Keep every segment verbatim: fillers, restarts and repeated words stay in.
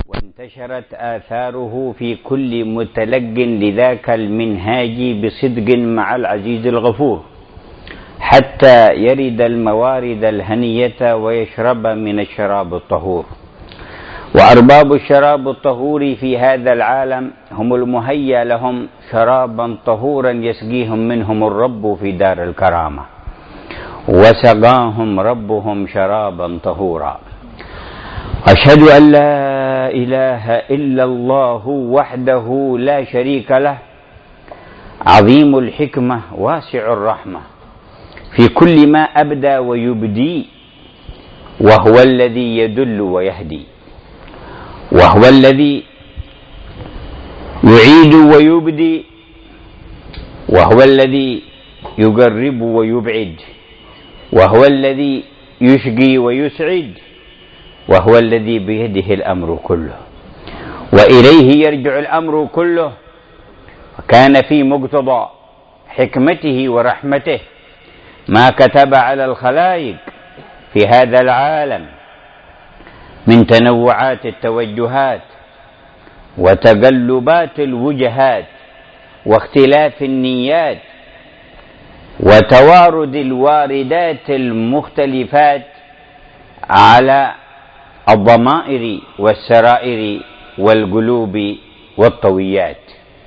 وانتشرت آثاره في كل متلق لذاك المنهاج بصدق مع العزيز الغفور، حتى يرد الموارد الهنية ويشرب من الشراب الطهور. وأرباب الشراب الطهور في هذا العالم هم المهيأ لهم شرابا طهورا يسقيهم منهم الرب في دار الكرامة، وسقاهم ربهم شرابا طهورا. أشهد أن لا إله إلا الله وحده لا شريك له، عظيم الحكمة واسع الرحمة في كل ما أبدى ويبدي، وهو الذي يدل ويهدي، وهو الذي يعيد ويبدي، وهو الذي يقرب ويبعد، وهو الذي يشقي ويسعد، وهو الذي بيده الأمر كله، وإليه يرجع الأمر كله. وكان في مقتضى حكمته ورحمته ما كتب على الخلائق في هذا العالم من تنوعات التوجهات وتقلبات الوجهات واختلاف النيات وتوارد الواردات المختلفات على الضمائر والسرائر والقلوب والطويات.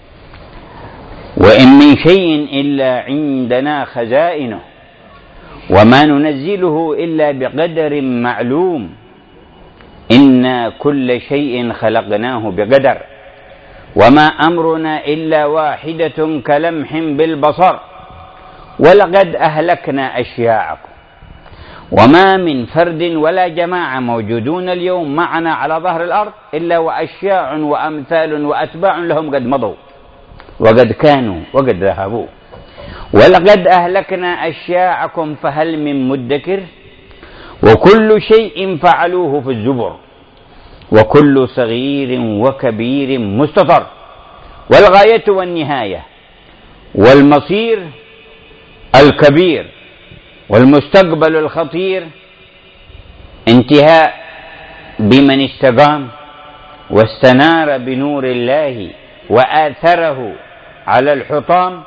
وإن من شيء إلا عندنا خزائنه، وما ننزله إلا بقدر معلوم، إنا كل شيء خلقناه بقدر، وما أمرنا إلا واحدة كلمح بالبصر، ولقد أهلكنا أشياعكم. وما من فرد ولا جماعة موجودون اليوم معنا على ظهر الأرض إلا وأشياع وأمثال وأتباع لهم قد مضوا وقد كانوا وقد ذهبوا. ولقد أهلكنا أشياعكم فهل من مدكر، وكل شيء فعلوه في الزبر، وكل صغير وكبير مستطر. والغاية والنهاية والمصير الكبير والمستقبل الخطير انتهاء بمن استقام واستنار بنور الله وآثره على الحطام،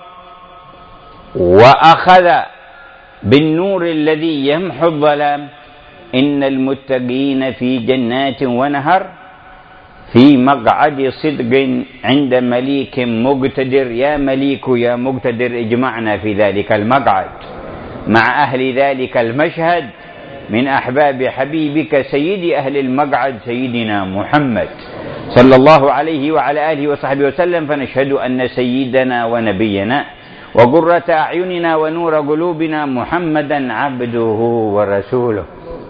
وأخذ بالنور الذي يمحو الظلام. إن المتقين في جنات ونهر في مقعد صدق عند مليك مقتدر. يا مليك يا مقتدر اجمعنا في ذلك المقعد مع أهل ذلك المشهد من أحباب حبيبك سيد أهل المقعد سيدنا محمد صلى الله عليه وعلى آله وصحبه وسلم. فنشهد أن سيدنا ونبينا وقرة أعيننا ونور قلوبنا محمدا عبده ورسوله،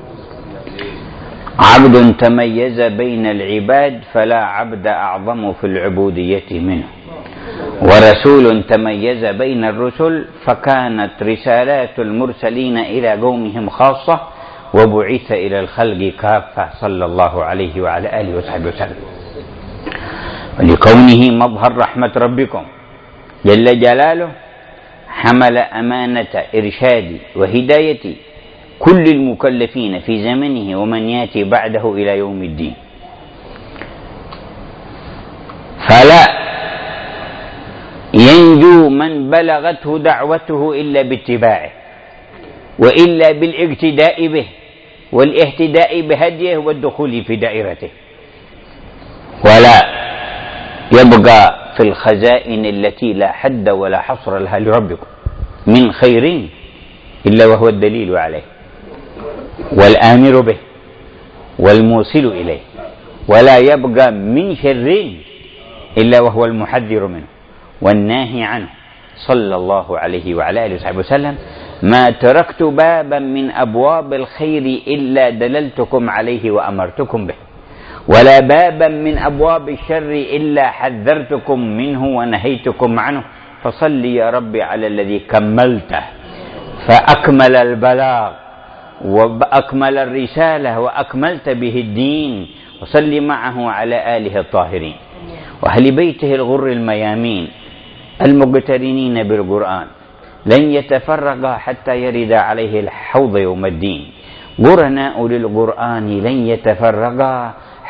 عبد تميز بين العباد فلا عبد أعظم في العبودية منه، ورسول تميز بين الرسل فكانت رسالات المرسلين إلى قومهم خاصة وبعث إلى الخلق كافة صلى الله عليه وعلى آله وصحبه وسلم. ولكونه مظهر رحمة ربكم جل جلاله حمل أمانة إرشاد وهداية كل المكلفين في زمنه ومن يأتي بعده إلى يوم الدين. فلا ينجو من بلغته دعوته إلا باتباعه، وإلا بالاقتداء به والاهتداء بهديه والدخول في دائرته. ولا يبقى في الخزائن التي لا حد ولا حصر لها لربكم من خير إلا وهو الدليل عليه والآمر به والموصل إليه، ولا يبقى من شر إلا وهو المحذر منه والناهي عنه صلى الله عليه وعلى آله وصحبه وسلم. ما تركت بابا من أبواب الخير إلا دللتكم عليه وأمرتكم به، ولا بابا من أبواب الشر إلا حذرتكم منه ونهيتكم عنه. فصل يا ربي على الذي كملته فأكمل البلاغ وأكمل الرسالة وأكملت به الدين، وصل معه على آله الطاهرين وأهل بيته الغر الميامين المقترنين بالقرآن لن يتفرقا حتى يرد عليه الحوض يوم الدين. قرناء للقرآن لن يتفرقا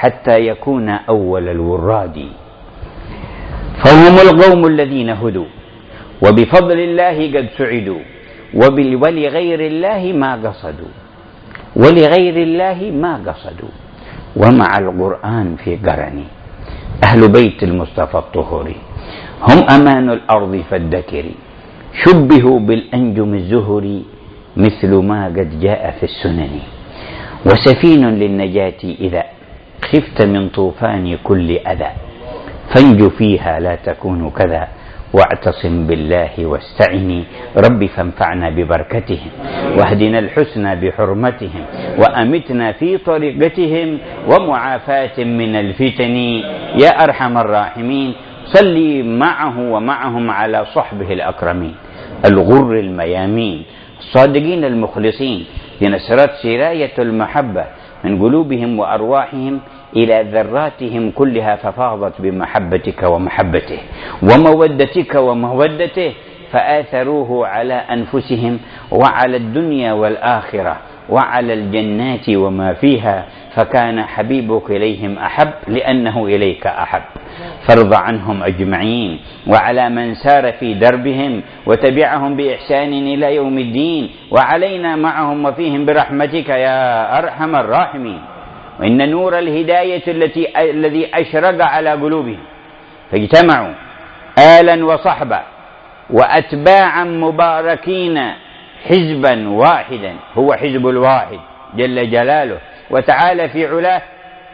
حتى يكون أول الوراد. فهم القوم الذين هدوا وبفضل الله قد سعدوا، ولغير الله ما قصدوا، ولغير الله ما قصدوا. ومع القرآن في قرن أهل بيت المصطفى الطهوري هم أمان الأرض فالذكر، شبهوا بالأنجم الزهري مثل ما قد جاء في السنن. وسفين للنجاة إذا خفت من طوفان كل أذى، فانج فيها لا تكون كذا، واعتصم بالله واستعني رب فانفعنا ببركتهم، واهدنا الحسنى بحرمتهم، وأمتنا في طريقتهم، ومعافاة من الفتن يا أرحم الراحمين. صلي معه ومعهم على صحبه الأكرمين الغر الميامين الصادقين المخلصين، لنسرت سراية المحبة من قلوبهم وأرواحهم إلى ذراتهم كلها، ففاضت بمحبتك ومحبته ومودتك ومودته، فآثروه على أنفسهم وعلى الدنيا والآخرة وعلى الجنات وما فيها، فكان حبيبك إليهم أحب لأنه إليك أحب. فارض عنهم أجمعين وعلى من سار في دربهم وتبعهم بإحسان إلى يوم الدين، وعلينا معهم وفيهم برحمتك يا أرحم الراحمين. وإن نور الهداية التي الذي أشرق على قلوبهم فاجتمعوا آلا وصحبا وأتباعا مباركين حزبا واحدا، هو حزب الواحد جل جلاله وتعالى في علاه،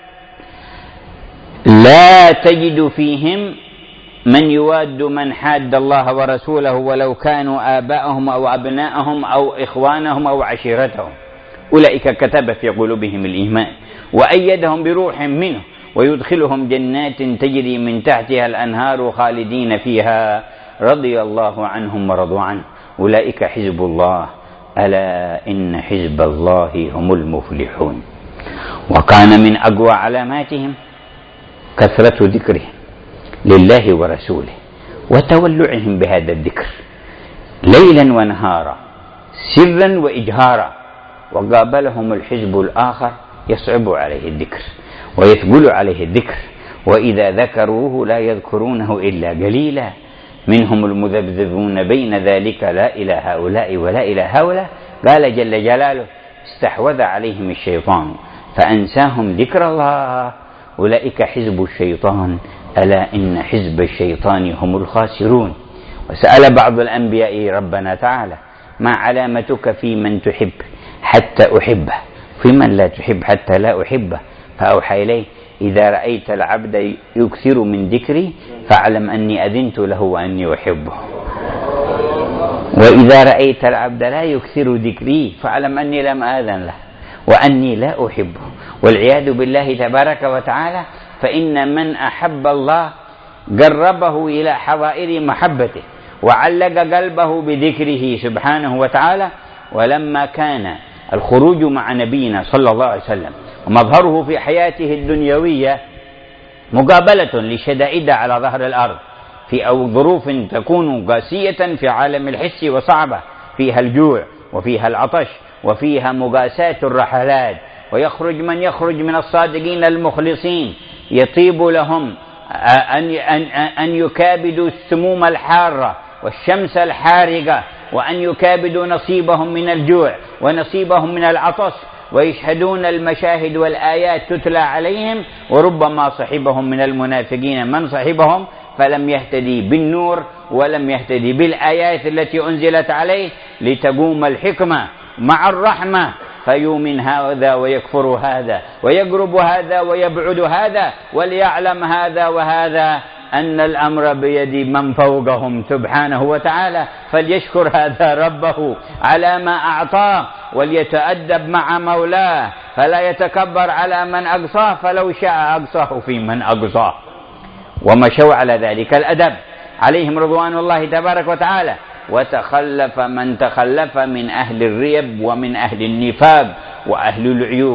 لا تجد فيهم من يواد من حاد الله ورسوله ولو كانوا آباءهم أو أبناءهم أو إخوانهم أو عشيرتهم. أولئك كتب في قلوبهم الإيمان وأيدهم بروح منه، ويدخلهم جنات تجري من تحتها الأنهار خالدين فيها، رضي الله عنهم ورضوا عنه. أولئك حزب الله، ألا إن حزب الله هم المفلحون. وكان من أقوى علاماتهم كثرة ذكرهم لله ورسوله وتولعهم بهذا الذكر ليلا ونهارا سرا وإجهارا. وقابلهم الحزب الآخر يصعب عليه الذكر ويثقل عليه الذكر، وإذا ذكروه لا يذكرونه إلا قليلا، منهم المذبذبون بين ذلك لا إلى هؤلاء ولا إلى هؤلاء. قال جل جلاله استحوذ عليهم الشيطان فأنساهم ذكر الله، أولئك حزب الشيطان، ألا إن حزب الشيطان هم الخاسرون. وسأل بعض الأنبياء ربنا تعالى ما علامتك في من تحب حتى أحبه، في من لا تحب حتى لا أحبه؟ فأوحى إليه إذا رأيت العبد يكثر من ذكري فاعلم أني أذنت له وأني أحبه، وإذا رأيت العبد لا يكثر ذكري فاعلم أني لم آذن له وأني لا أحبه. والعياذ بالله تبارك وتعالى، فإن من أحب الله قربه إلى حظائر محبته وعلق قلبه بذكره سبحانه وتعالى. ولما كان الخروج مع نبينا صلى الله عليه وسلم ومظهره في حياته الدنيوية مقابلة لشدائد على ظهر الأرض في أو ظروف تكون قاسية في عالم الحس وصعبة، فيها الجوع وفيها العطش وفيها مقاساة الرحلات، ويخرج من يخرج من الصادقين المخلصين يطيب لهم أن أن يكابدوا السموم الحارة والشمس الحارقة، وأن يكابدوا نصيبهم من الجوع ونصيبهم من العطش، ويشهدون المشاهد والآيات تتلى عليهم. وربما صحبهم من المنافقين من صحبهم فلم يهتدي بالنور ولم يهتدي بالآيات التي أنزلت عليه، لتقوم الحكمة مع الرحمة، فيؤمن هذا ويكفر هذا، ويقرب هذا ويبعد هذا، وليعلم هذا وهذا أن الأمر بيد من فوقهم سبحانه وتعالى، فليشكر هذا ربه على ما أعطاه، وليتأدب مع مولاه، فلا يتكبر على من أقصاه، فلو شاء أقصاه في من أقصاه. ومشوا على ذلك الأدب عليهم رضوان الله تبارك وتعالى. وتخلف من تخلف من أهل الريب ومن أهل النفاق وأهل العيوب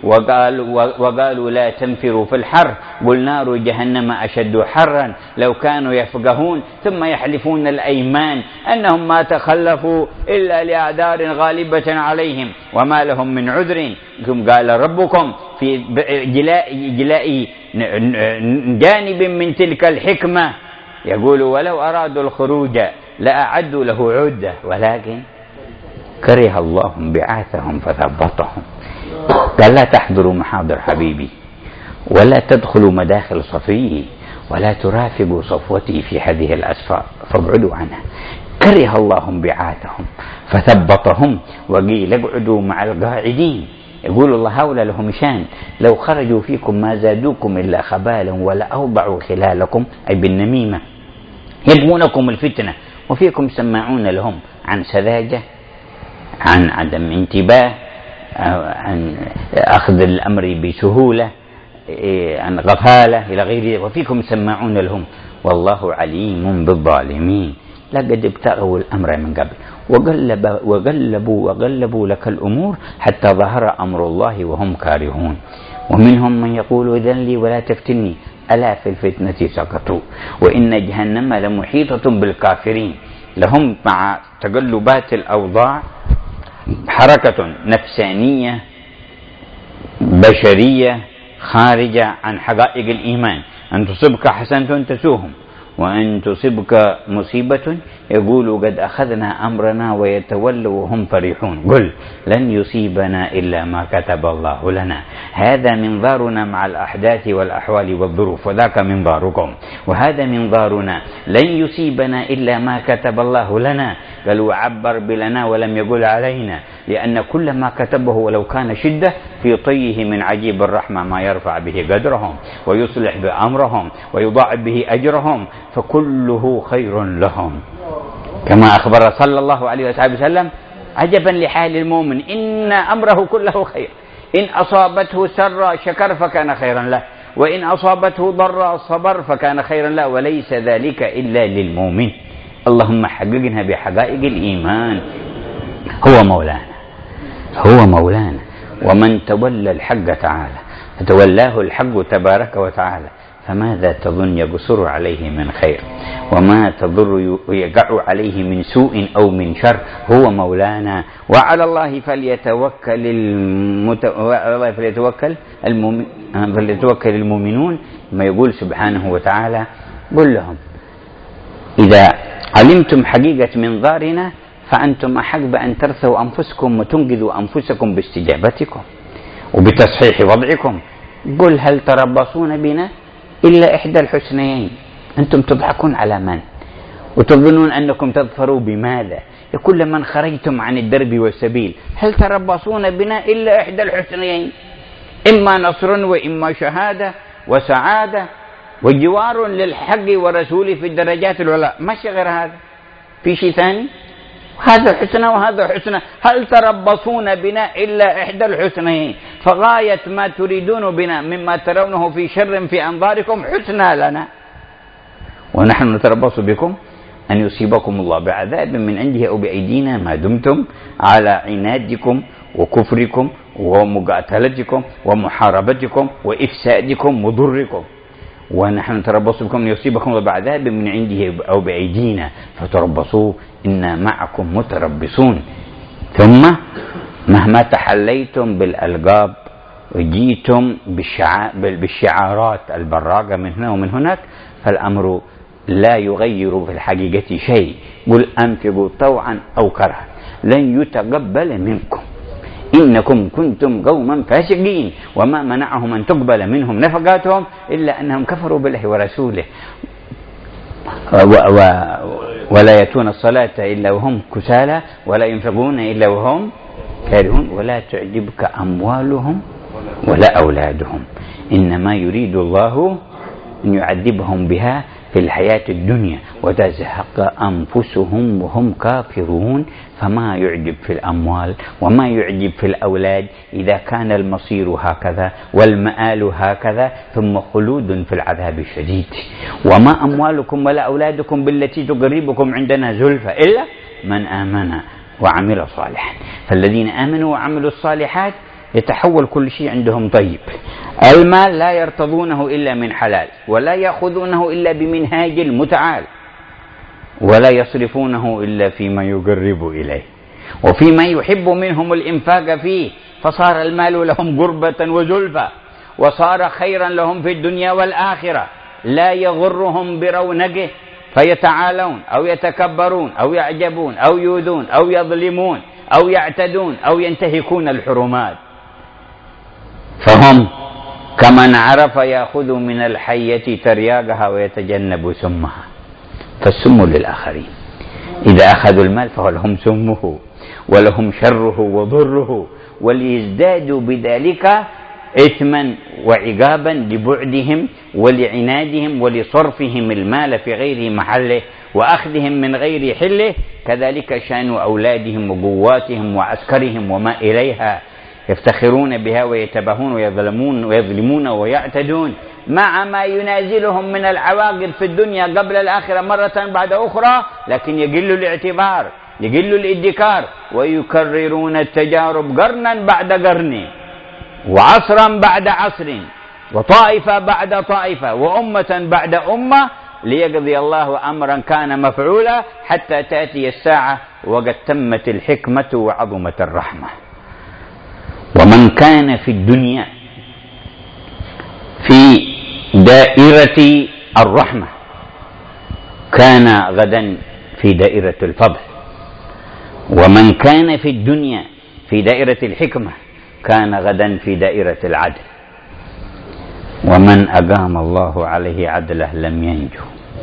وقالوا, وقالوا لا تنفروا في الحر قل نار جهنم أشد حرا لو كانوا يفقهون ثم يحلفون الأيمان أنهم ما تخلفوا إلا لأعذار غالبة عليهم وما لهم من عذر. ثم قال ربكم في جلاء, جلاء جانب من تلك الحكمة يقول ولو أرادوا الخروج لأعدوا له عدة ولكن كره الله بعاثهم فثبطهم. قال لا تحضروا محاضر حبيبي ولا تدخلوا مداخل صفيه ولا ترافقوا صفوتي في هذه الأسفار فابعدوا عنها. كره الله بعاثهم فثبطهم وقيل اقعدوا مع القاعدين. يقول الله هؤلاء لهم شان لو خرجوا فيكم ما زادوكم إلا خبالا ولا أوضعوا خلالكم أي بالنميمة يبغونكم الفتنة وفيكم سماعون لهم عن سذاجة عن عدم انتباه عن أخذ الأمر بسهولة عن غفالة إلى غير ذلك وفيكم سماعون لهم والله عليم بالظالمين. لقد ابتغوا الأمر من قبل وقلب وقلبوا وقلبوا لك الأمور حتى ظهر أمر الله وهم كارهون. ومنهم من يقول إذن لي ولا تفتني ألا في الفتنة سقطوا وإن جهنم لمحيطة بالكافرين. لهم مع تقلبات الأوضاع حركة نفسانية بشرية خارجة عن حقائق الإيمان. أن تصبك حسنة تسوهم وأن تصبك مصيبة يقولوا قد أخذنا أمرنا ويتولوا وهم فرحون. قل لن يصيبنا إلا ما كتب الله لنا هذا منظارنا مع الأحداث والأحوال والظروف وذاك منظاركم وهذا منظارنا لن يصيبنا إلا ما كتب الله لنا. قالوا عبر بلنا ولم يقل علينا لأن كل ما كتبه ولو كان شدة في طيه من عجيب الرحمة ما يرفع به قدرهم ويصلح بأمرهم ويضاعف به أجرهم فكله خير لهم كما أخبر صلى الله عليه وسلم عجبا لحال المؤمن إن أمره كله خير إن أصابته سر شكر فكان خيرا له وإن أصابته ضر صبر فكان خيرا له وليس ذلك إلا للمؤمن. اللهم حققنا بحقائق الإيمان. هو مولانا هو مولانا ومن تولى الحق تعالى فتولاه الحق تبارك وتعالى فماذا تظن يقصر عليه من خير وما تضر يقع عليه من سوء أو من شر. هو مولانا وعلى الله فليتوكل المت... فليتوكل المؤمن... فليتوكل المؤمنون. ما يقول سبحانه وتعالى قل لهم إذا علمتم حقيقة منظارنا فأنتم أحق بأن ترثوا أنفسكم وتنقذوا أنفسكم باستجابتكم وبتصحيح وضعكم. قل هل تربصون بنا إلا إحدى الحسنيين. أنتم تضحكون على من وتظنون أنكم تظفروا بماذا؟ كل من خرجتم عن الدرب والسبيل هل تربصون بنا إلا إحدى الحسنيين إما نصر وإما شهادة وسعادة وجوار للحق ورسوله في الدرجات العلى. ماشي غير هذا في شيء ثاني؟ هذا حسنى وهذا حسنى. هل تربصون بنا إلا إحدى الحسنيين فغاية ما تريدون بنا مما ترونه في شر في أنظاركم حسنى لنا ونحن نتربص بكم أن يصيبكم الله بعذاب من عنده أو بأيدينا ما دمتم على عنادكم وكفركم ومقاتلتكم ومحاربتكم وإفسادكم وضركم ونحن نتربص بكم أن يصيبكم الله بعذاب من عنده أو بأيدينا فتربصوا إنا معكم متربصون. ثم مهما تحليتم بالألقاب وجيتم بالشعارات البراقة من هنا ومن هناك فالأمر لا يغير في الحقيقة شيء. قل أنفقوا طوعا أو كرها لن يتقبل منكم إنكم كنتم قوما فاسقين. وما منعهم أن تقبل منهم نفقاتهم إلا أنهم كفروا بالله ورسوله و و ولا يأتون الصلاة إلا وهم كسالى ولا ينفقون إلا وهم كارهون ولا تعجبك أموالهم ولا أولادهم إنما يريد الله أن يعذبهم بها في الحياة الدنيا وتزهق أنفسهم وهم كافرون. فما يعجب في الأموال وما يعجب في الأولاد إذا كان المصير هكذا والمآل هكذا ثم خلود في العذاب الشديد. وما أموالكم ولا أولادكم بالتي تقربكم عندنا زلفى إلا من آمن وعمل صالحا. فالذين آمنوا وعملوا الصالحات يتحول كل شيء عندهم طيب. المال لا يرتضونه إلا من حلال، ولا يأخذونه إلا بمنهاج المتعال، ولا يصرفونه إلا فيما يقرب إليه وفيما يحب منهم الإنفاق فيه، فصار المال لهم قربة وزلفى، وصار خيرا لهم في الدنيا والآخرة، لا يغرهم برونقه فيتعالون أو يتكبرون أو يعجبون أو يؤذون أو يظلمون أو يعتدون أو ينتهكون الحرمات. فهم كمن عرف يأخذ من الحية ترياقها ويتجنب سمها، فالسم للآخرين. إذا أخذوا المال فهو لهم سمه ولهم شره وضره، وليزدادوا بذلك إثما وعقابا لبعدهم ولعنادهم ولصرفهم المال في غير محله وأخذهم من غير حله. كذلك شأن أولادهم وقواتهم وعسكرهم وما إليها، يفتخرون بها ويتباهون ويظلمون ويظلمون ويعتدون، مع ما ينازلهم من العواقب في الدنيا قبل الآخرة مرة بعد أخرى، لكن يقل الاعتبار، يقل الادكار، ويكررون التجارب قرنا بعد قرن، وعصرا بعد عصر، وطائفة بعد طائفة، وأمة بعد أمة، ليقضي الله أمرا كان مفعولا حتى تأتي الساعة وقد تمت الحكمة وعظمت الرحمة. ومن كان في الدنيا في دائرة الرحمة كان غدا في دائرة الفضل، ومن كان في الدنيا في دائرة الحكمة كان غدا في دائرة العدل. ومن أقام الله عليه عدله لم ينجو،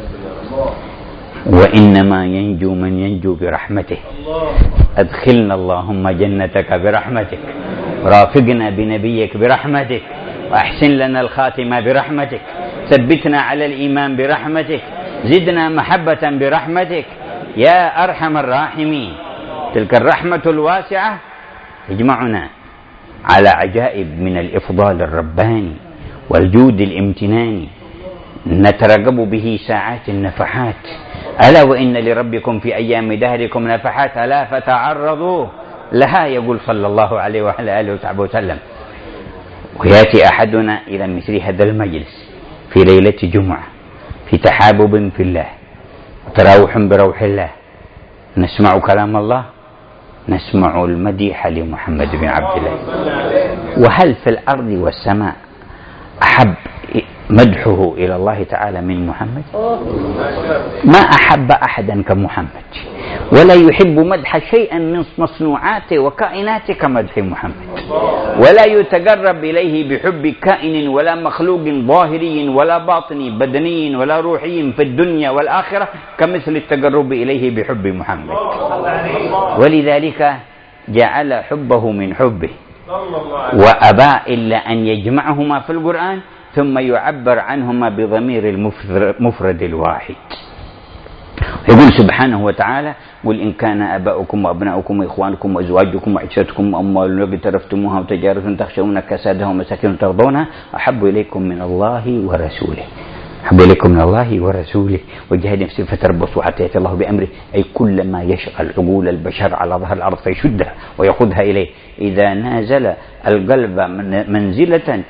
وإنما ينجو من ينجو برحمته. أدخلنا اللهم جنتك برحمتك، رافقنا بنبيك برحمتك، وأحسن لنا الخاتمة برحمتك، ثبتنا على الإيمان برحمتك، زدنا محبة برحمتك يا أرحم الراحمين. تلك الرحمة الواسعة تجمعنا على عجائب من الإفضال الرباني والجود الامتناني نترقب به ساعات النفحات. ألا وإن لربكم في أيام دهركم نفحات ألا فتعرضوا لها، يقول صلى الله عليه وعلى آله وصحبه وسلم. ويأتي أحدنا إلى مثل هذا المجلس في ليلة جمعة في تحابب في الله وتراوح بروح الله، نسمع كلام الله، نسمع المديح لمحمد بن عبد الله. وهل في الأرض والسماء أحب مدحه إلى الله تعالى من محمد؟ ما أحب أحدا كمحمد، ولا يحب مدح شيئا من مصنوعاته وكائناته كمدح محمد، ولا يتقرب إليه بحب كائن ولا مخلوق ظاهري ولا باطني بدني ولا روحي في الدنيا والآخرة كمثل التقرب إليه بحب محمد. ولذلك جعل حبه من حبه، وأبى إلا أن يجمعهما في القرآن ثم يعبر عنهما بضمير المفرد الواحد. يقول سبحانه وتعالى: قل إن كان آباؤكم وأبناؤكم وإخوانكم وأزواجكم وعشرتكم وأموال اقترفتموها وتجارة تخشون كسادها ومساكن ترضونها أحب إليكم من الله ورسوله أحب إليكم من الله ورسوله وجهاد نفسه فتربصوا حتى يأتي الله بأمره. أي كل ما يشغل عقول البشر على ظهر الأرض فيشدها ويأخذها إليه. إذا نازل القلب منزلة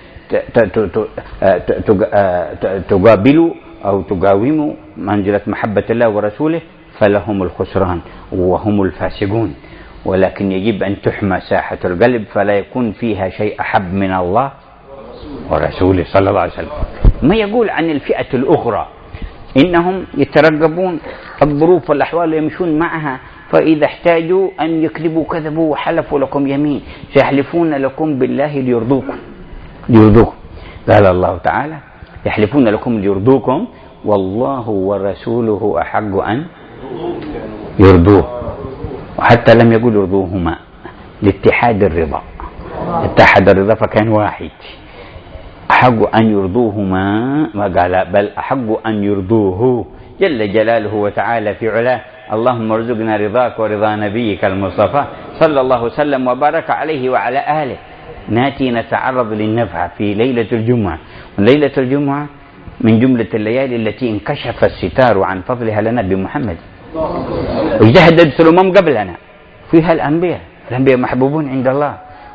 تقابل أو تقاوم منزلة محبة الله ورسوله فلهم الخسران وهم الفاسقون. ولكن يجب أن تحمى ساحة القلب فلا يكون فيها شيء أحب من الله ورسوله صلى الله عليه وسلم. ما يقول عن الفئة الأخرى إنهم يترقبون الظروف والأحوال ويمشون معها، فإذا احتاجوا أن يكذبوا كذبوا وحلفوا لكم يمين، سيحلفون لكم بالله ليرضوكم ليرضوكم قال الله تعالى: يحلفون لكم ليرضوكم والله ورسوله أحق أن يرضوه. وحتى لم يقول يرضوهما لاتحاد الرضا، اتحد الرضا فكان واحد. أحق أن يرضوهما ما قال، بل أحق أن يرضوه جل جلاله وتعالى في علاه. اللهم ارزقنا رضاك ورضا نبيك المصطفى صلى الله وسلم وبارك عليه وعلى آله. ناتي نتعرض للنفحة في ليلة الجمعة، وليلة الجمعة من جملة الليالي التي انكشف الستار عن فضلها لنا بمحمد، واجتهدت الأمم قبلنا فيها الأنبياء الأنبياء محبوبون عند الله،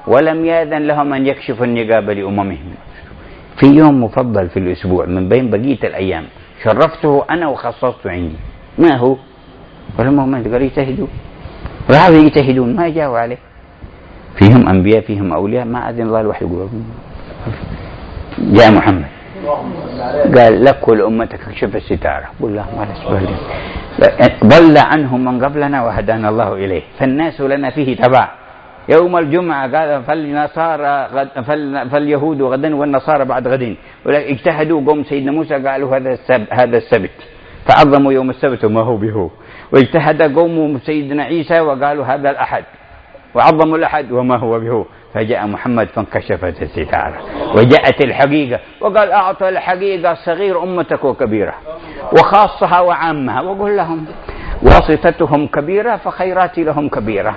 ولم يأذن لهم أن يكشفوا النقاب لأممهم. في يوم مفضل في الأسبوع من بين بقية الأيام شرفته أنا وخصصته عندي، ما هو؟ ولما هم قالوا يجتهدوا، راحوا يجتهدون ما جاوا عليه. فيهم أنبياء فيهم أولياء، ما أذن الله الوحي يقول. جاء محمد قال لك ولأمتك اكشف الستارة، قل لا ما نسبه. ضل عنهم من قبلنا وهدانا الله إليه، فالناس لنا فيه تبع. يوم الجمعة قال فالنصارى غد فال فاليهود غدا والنصارى بعد غد، اجتهدوا قوم سيدنا موسى قالوا هذا السبت هذا السبت فعظموا يوم السبت وما هو به، واجتهد قوم سيدنا عيسى وقالوا هذا الأحد وعظموا الأحد وما هو به. فجاء محمد فانكشفت الستارة وجاءت الحقيقة، وقال أعطى الحقيقة صغير أمتك وكبيرة وخاصها وعامها، وقل لهم واسطتهم كبيرة فخيراتي لهم كبيرة.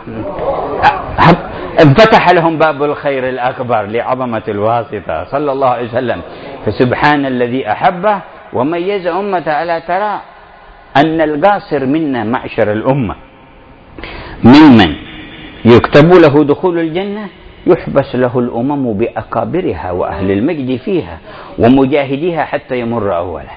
انفتح لهم باب الخير الأكبر لعظمة الواسطة صلى الله عليه وسلم. فسبحان الذي أحبه وميز أمته. ألا ترى أن القاصر منا معشر الأمة ممن يكتب له دخول الجنة يحبس له الأمم بأكابرها وأهل المجد فيها ومجاهديها حتى يمر أولا.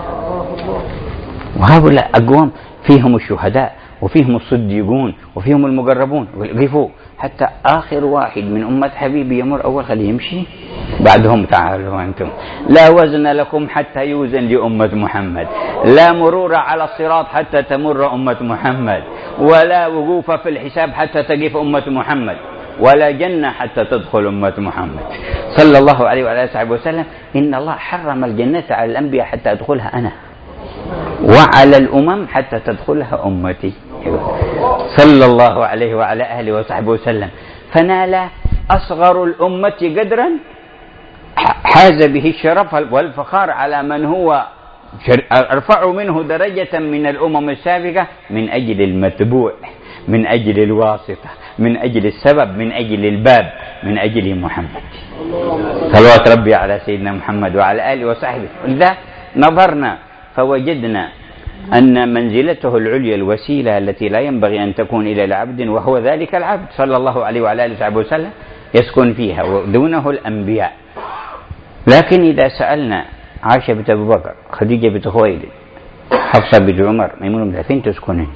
وهؤلاء أقوام فيهم الشهداء وفيهم الصديقون وفيهم المقربون، وقفوا حتى آخر واحد من أمة حبيبي يمر أول خليه يمشي، بعدهم تعالوا أنتم. لا وزن لكم حتى يوزن لأمة محمد، لا مرور على الصراط حتى تمر أمة محمد، ولا وقوف في الحساب حتى تقف أمة محمد، ولا جنة حتى تدخل أمة محمد صلى الله عليه وعلى آله وسلم. إن الله حرم الجنة على الأنبياء حتى أدخلها أنا، وعلى الأمم حتى تدخلها أمتي صلى الله عليه وعلى آله وصحبه وسلم. فنال أصغر الأمة قدرا حاز به الشرف والفخار على من هو أرفع منه درجة من الأمم السابقة، من أجل المتبوع، من أجل الواسطة، من أجل السبب، من أجل الباب، من أجل محمد صلوات ربي على سيدنا محمد وعلى آله وصحبه. إذا نظرنا فوجدنا أن منزلته العليا الوسيلة التي لا ينبغي أن تكون إلى العبد، وهو ذلك العبد صلى الله عليه وعلى آله وصحبه وسلم يسكن فيها، ودونه الأنبياء. لكن إذا سألنا عائشة بنت أبي بكر، خديجة بنت خويلد، حفصة بنت عمر، ميمونة بنت فين تسكنين؟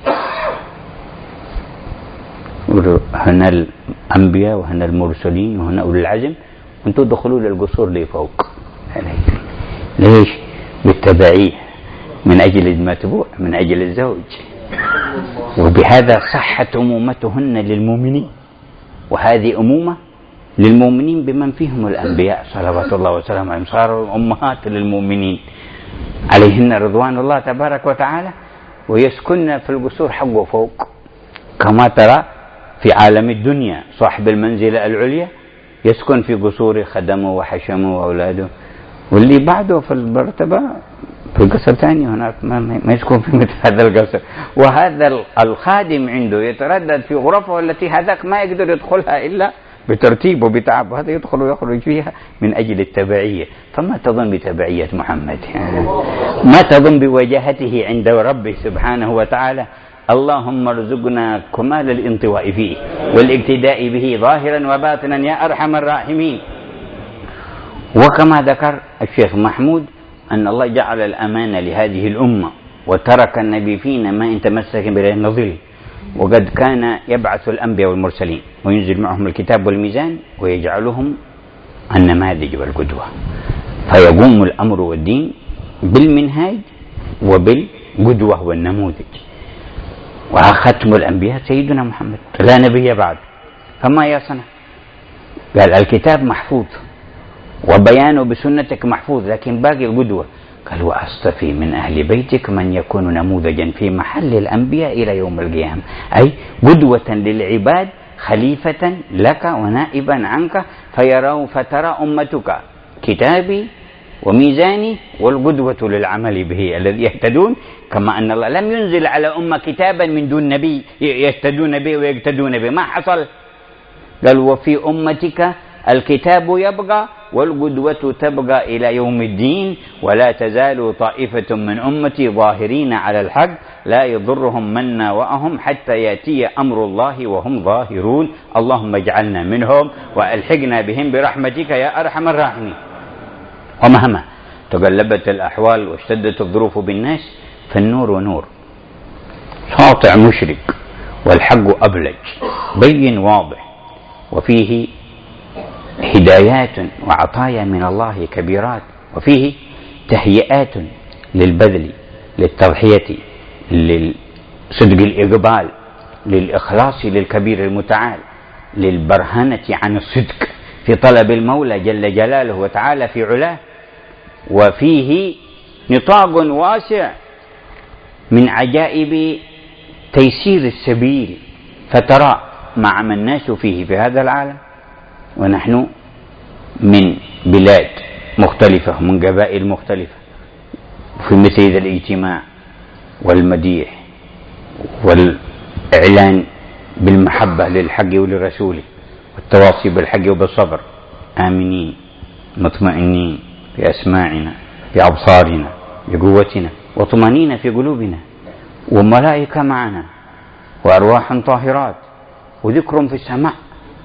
هنا الأنبياء وهنا المرسلين وهنا أولي العزم، وأنتم تدخلوا للقصور اللي فوق. ليش؟ بالتبعية، من أجل المتبوع، من أجل الزوج. وبهذا صحت أمومتهن للمؤمنين، وهذه أمومة للمؤمنين بمن فيهم الأنبياء صلوات الله وسلامه عليهم، صاروا أمهات للمؤمنين عليهن رضوان الله تبارك وتعالى، ويسكن في القصور حقه فوق. كما ترى في عالم الدنيا صاحب المنزلة العليا يسكن في قصور خدمه وحشمه وأولاده، واللي بعده في المرتبة في القصر ثاني هناك ما يسكن في مثل هذا القصر. وهذا الخادم عنده يتردد في غرفه التي هذاك ما يقدر يدخلها إلا بترتيب وبتعب، وهذا يدخل ويخرج فيها من أجل التبعية. فما تظن بتبعية محمد؟ ما تظن بوجاهته عند ربه سبحانه وتعالى؟ اللهم ارزقنا كمال الانطواء فيه والاقتداء به ظاهرا وباطنا يا أرحم الراحمين. وكما ذكر الشيخ محمود أن الله جعل الأمانة لهذه الأمة، وترك النبي فينا ما إن تمسك به النظر، وقد كان يبعث الأنبياء والمرسلين وينزل معهم الكتاب والميزان ويجعلهم النماذج والقدوة، فيقوم الأمر والدين بالمنهاج وبالقدوة والنموذج. وختم الأنبياء سيدنا محمد لا نبي بعد، فما يصنع؟ قال الكتاب محفوظ وبيانه بسنتك محفوظ، لكن باقي القدوة. قال وأصطفي من أهل بيتك من يكون نموذجا في محل الأنبياء إلى يوم القيامة، أي قدوة للعباد، خليفة لك ونائبا عنك، فيروا فترى أمتك كتابي وميزاني والقدوة للعمل به الذي يهتدون. كما أن الله لم ينزل على أمة كتابا من دون نبي يهتدون به ويقتدون به، ما حصل. قال وفي أمتك الكتاب يبقى والقدوة تبقى إلى يوم الدين. ولا تزال طائفة من أمتي ظاهرين على الحق لا يضرهم من ناوأهم حتى يأتي أمر الله وهم ظاهرون. اللهم اجعلنا منهم وألحقنا بهم برحمتك يا أرحم الراحمين. ومهما تقلبت الأحوال واشتدت الظروف بالناس فالنور ونور، ساطع مشرق والحق أبلج بين واضح، وفيه هدايات وعطايا من الله كبيرات، وفيه تهيئات للبذل، للتضحية، للصدق الإقبال، للإخلاص للكبير المتعال، للبرهنة عن الصدق في طلب المولى جل جلاله وتعالى في علاه. وفيه نطاق واسع من عجائب تيسير السبيل، فترى مع ما الناس فيه في هذا العالم، ونحن من بلاد مختلفة ومن قبائل مختلفة، في مثل هذا الاجتماع والمديح والإعلان بالمحبة للحق ولرسوله والتواصي بالحق وبالصبر، آمنين مطمئنين في أسماعنا بأبصارنا بقوتنا، وطمأنينة في قلوبنا، وملائكة معنا، وأرواح طاهرات، وذكر في السماء،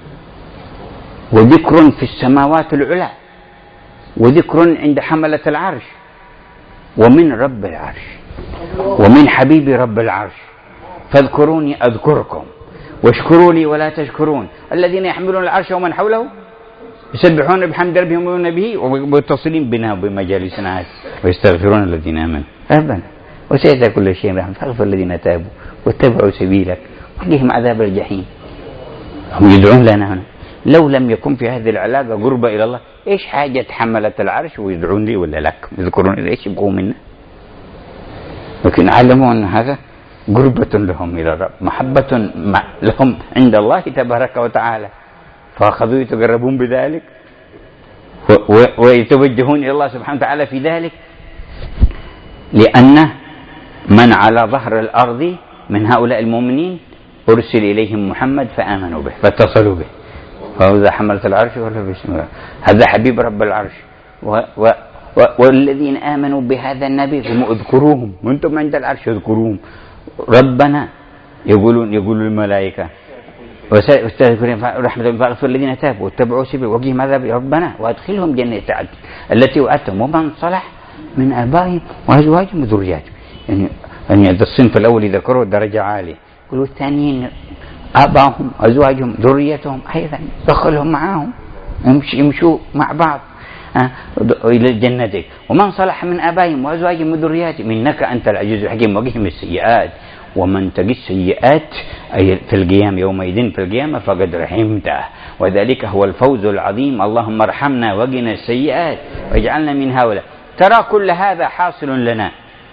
وذكر في السماوات العلى، وذكر عند حملة العرش، ومن رب العرش، ومن حبيب رب العرش. فاذكروني أذكركم واشكروا لي ولا تشكرون. الذين يحملون العرش ومن حوله يسبحون بحمد ربهم ويؤمنون به ومتصلين بنا وبمجالسنا ويستغفرون الذين آمنوا ربنا وسعت كل شيء رحمة فاغفر الذين تابوا واتبعوا سبيلك وقهم عذاب الجحيم. هم يدعون لنا هنا. لو لم يكن في هذه العلاقة قربة إلى الله، إيش حاجة حملة العرش ويدعون لي ولا لك يذكرون إيش يبقوا منا؟ لكن علموا أن هذا قربة لهم إلى الرب، محبة لهم عند الله تبارك وتعالى، فأخذوا يتقربون بذلك ويتوجهون إلى الله سبحانه وتعالى في ذلك، لأن من على ظهر الأرض من هؤلاء المؤمنين أرسل إليهم محمد فآمنوا به فاتصلوا به، فهذا حملة العرش ولا باسم هذا حبيب رب العرش. و و و والذين آمنوا بهذا النبي هم اذكروهم، وانتم عند العرش اذكروهم. ربنا يقولون يقول الملائكة واستغفرهم رحمة فاغفر الذين تابوا واتبعوا سبيل وقهم عذاب ربنا وادخلهم جنة عدن التي وعدتهم ومن صلح من آبائهم وأزواجهم وذرياتهم. يعني يعني هذا الصنف الأول ذكروا درجة عالية، يقولوا الثانيين آبائهم أزواجهم ذريتهم أيضا دخلهم معهم يمشوا مع بعض إلى الجنة. ومن صلح من آبائهم وأزواجهم وذرياتهم إنك أنت العزيز الحكيم وقهم السيئات ومن تقي السيئات أي في القيام يومئذ في القيامة فقد رحمته وذلك هو الفوز العظيم. اللهم ارحمنا وقنا السيئات واجعلنا من هؤلاء. ترى كل هذا حاصل لنا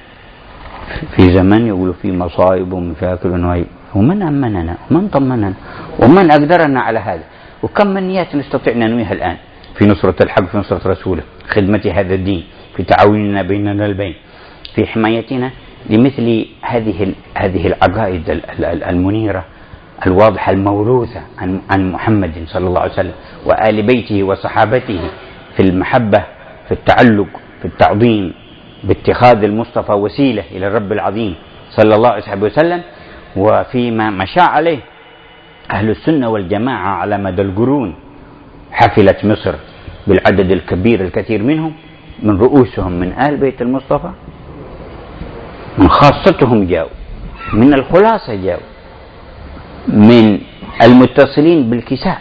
في زمن يقولوا فيه مصائب ومشاكل ونوائب، ومن أمننا ومن طمننا ومن أقدرنا على هذا، وكم من نيات نستطيع ننويها الآن في نصرة الحق في نصرة رسوله، خدمة هذا الدين، في تعاوننا بيننا البين، في حمايتنا لمثل هذه هذه العقائد المنيرة الواضحة الموروثة عن عن محمد صلى الله عليه وسلم وآل بيته وصحابته في المحبة، في التعلق، في التعظيم، باتخاذ المصطفى وسيلة إلى الرب العظيم صلى الله عليه وسلم، وفيما مشى عليه أهل السنة والجماعة على مدى القرون. حفلت مصر بالعدد الكبير الكثير منهم، من رؤوسهم من آل بيت المصطفى، من خاصتهم جاءوا، من الخلاصة جاءوا، من المتصلين بالكساء،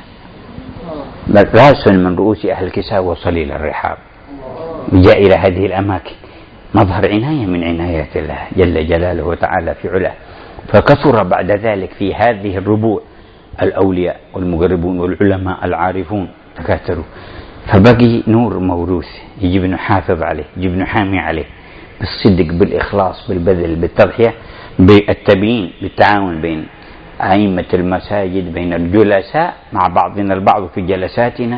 رأس من رؤوس أهل الكساء وصل إلى الرحاب وجاء إلى هذه الأماكن، مظهر عناية من عنايات الله جل جلاله وتعالى في علاه. فكثر بعد ذلك في هذه الربوع الأولياء والمقربون والعلماء العارفون تكاثروا، فبقي نور موروث يجب نحافظ عليه، يجب نحامي عليه بالصدق، بالإخلاص، بالبذل، بالتضحية، بالتبيين، بالتعاون بين أئمة المساجد، بين الجلساء مع بعضنا البعض في جلساتنا.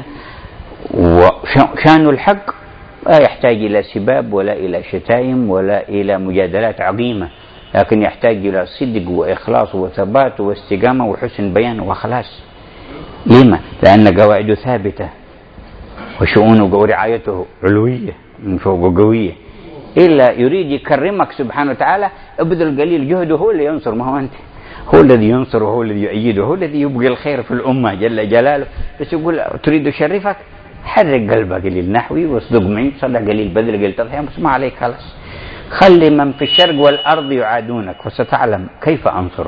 وشان الحق لا يحتاج إلى سباب ولا إلى شتائم ولا إلى مجادلات عظيمة، لكن يحتاج إلى صدق وإخلاص وثبات واستقامة وحسن بيان وخلاص. لما؟ لأن قواعد ثابتة وشؤونه ورعايته علوية من فوق قوية، إلا يريد يكرمك سبحانه وتعالى. ابذل قليل جهده، هو اللي ينصر، ما هو أنت. هو الذي ينصر وهو الذي يؤيده، هو الذي يبقي الخير في الأمة جل جلاله. بس يقول تريد يشرفك، حرك قلبك قليل نحوي واصدق معي، صدق قليل بذل قليل تضحية، بس ما عليك خلاص. خلي من في الشرق والأرض يعادونك وستعلم كيف أنصرك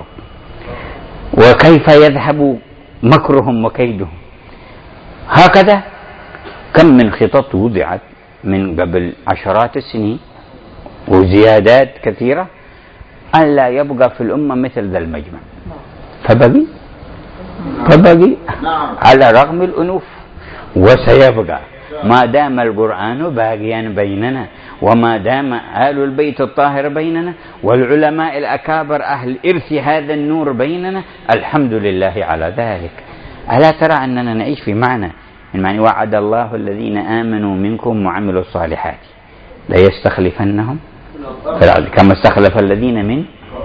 وكيف يذهب مكرهم وكيدهم. هكذا كم من خطط وضعت من قبل عشرات السنين وزيادات كثيرة أن لا يبقى في الأمة مثل ذا المجمع، فبقي فبقي على رغم الأنوف، وسيبقى ما دام القرآن باقيا بيننا، وما دام آل البيت الطاهر بيننا، والعلماء الأكابر أهل إرث هذا النور بيننا. الحمد لله على ذلك. ألا ترى أننا نعيش في معنى من معنى وعد الله الذين آمنوا منكم وعملوا الصالحات ليستخلفنهم في الأرض كما استخلف الذين من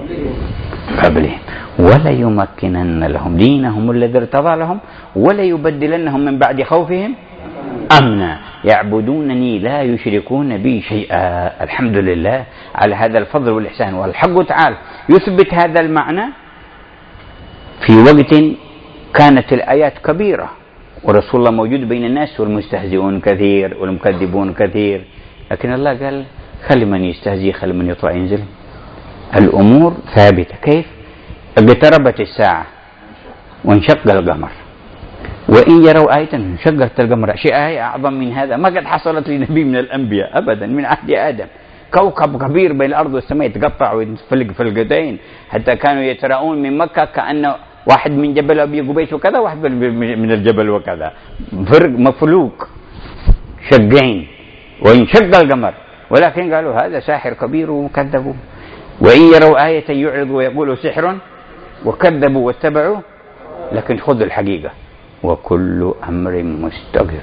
قبلهم وليمكنن لهم دينهم الذي ارتضى لهم وليبدلنهم من بعد خوفهم أمنا يعبدونني لا يشركون بي شيئا. الحمد لله على هذا الفضل والإحسان. والحق تعالى يثبت هذا المعنى في وقت كانت الآيات كبيرة ورسول الله موجود بين الناس والمستهزئون كثير والمكذبون كثير، لكن الله قال خلي من يستهزئ خلي من يطلع ينزل. الأمور ثابتة. كيف؟ اقتربت الساعة وانشق القمر، وإن يروا آية انشقت القمر. شيء آية أعظم من هذا ما قد حصلت لنبي من الأنبياء أبدا من عهد آدم. كوكب كبير بين الأرض والسماء يتقطع وينفلق فلقتين، حتى كانوا يتراءون من مكة كأنه واحد من جبل أبي قبيس وكذا، واحد من الجبل وكذا، فرق مفلوق شقين وانشق القمر. ولكن قالوا هذا ساحر كبير وكذبوا. وإن يروا آية يعرضوا ويقولوا سحر وكذبوا واتبعوا. لكن خذ الحقيقة وكل أمر مستقر.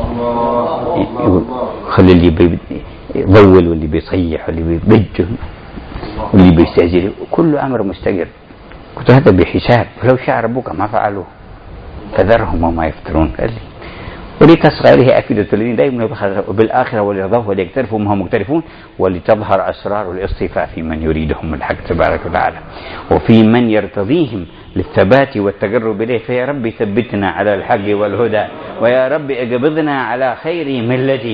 خلي اللي بيضول واللي بيصيح واللي بيبج واللي بيستهزئ، كل أمر مستقر. قلت هذا بحساب، ولو شاء ربك ما فعلوه فذرهم وما يفترون. قال لي ولتصغى إليه أفئدة الذين لا يؤمنون بالآخرة وليرضوه وليقترفوا ما هم مقترفون ولتظهر أسرار الاصطفاء في من يريدهم الحق تبارك وتعالى وفي من يرتضيهم للثبات والتقرب إليه. فيا رب ثبتنا على الحق والهدى، ويا رب اقبضنا على خير ملتي.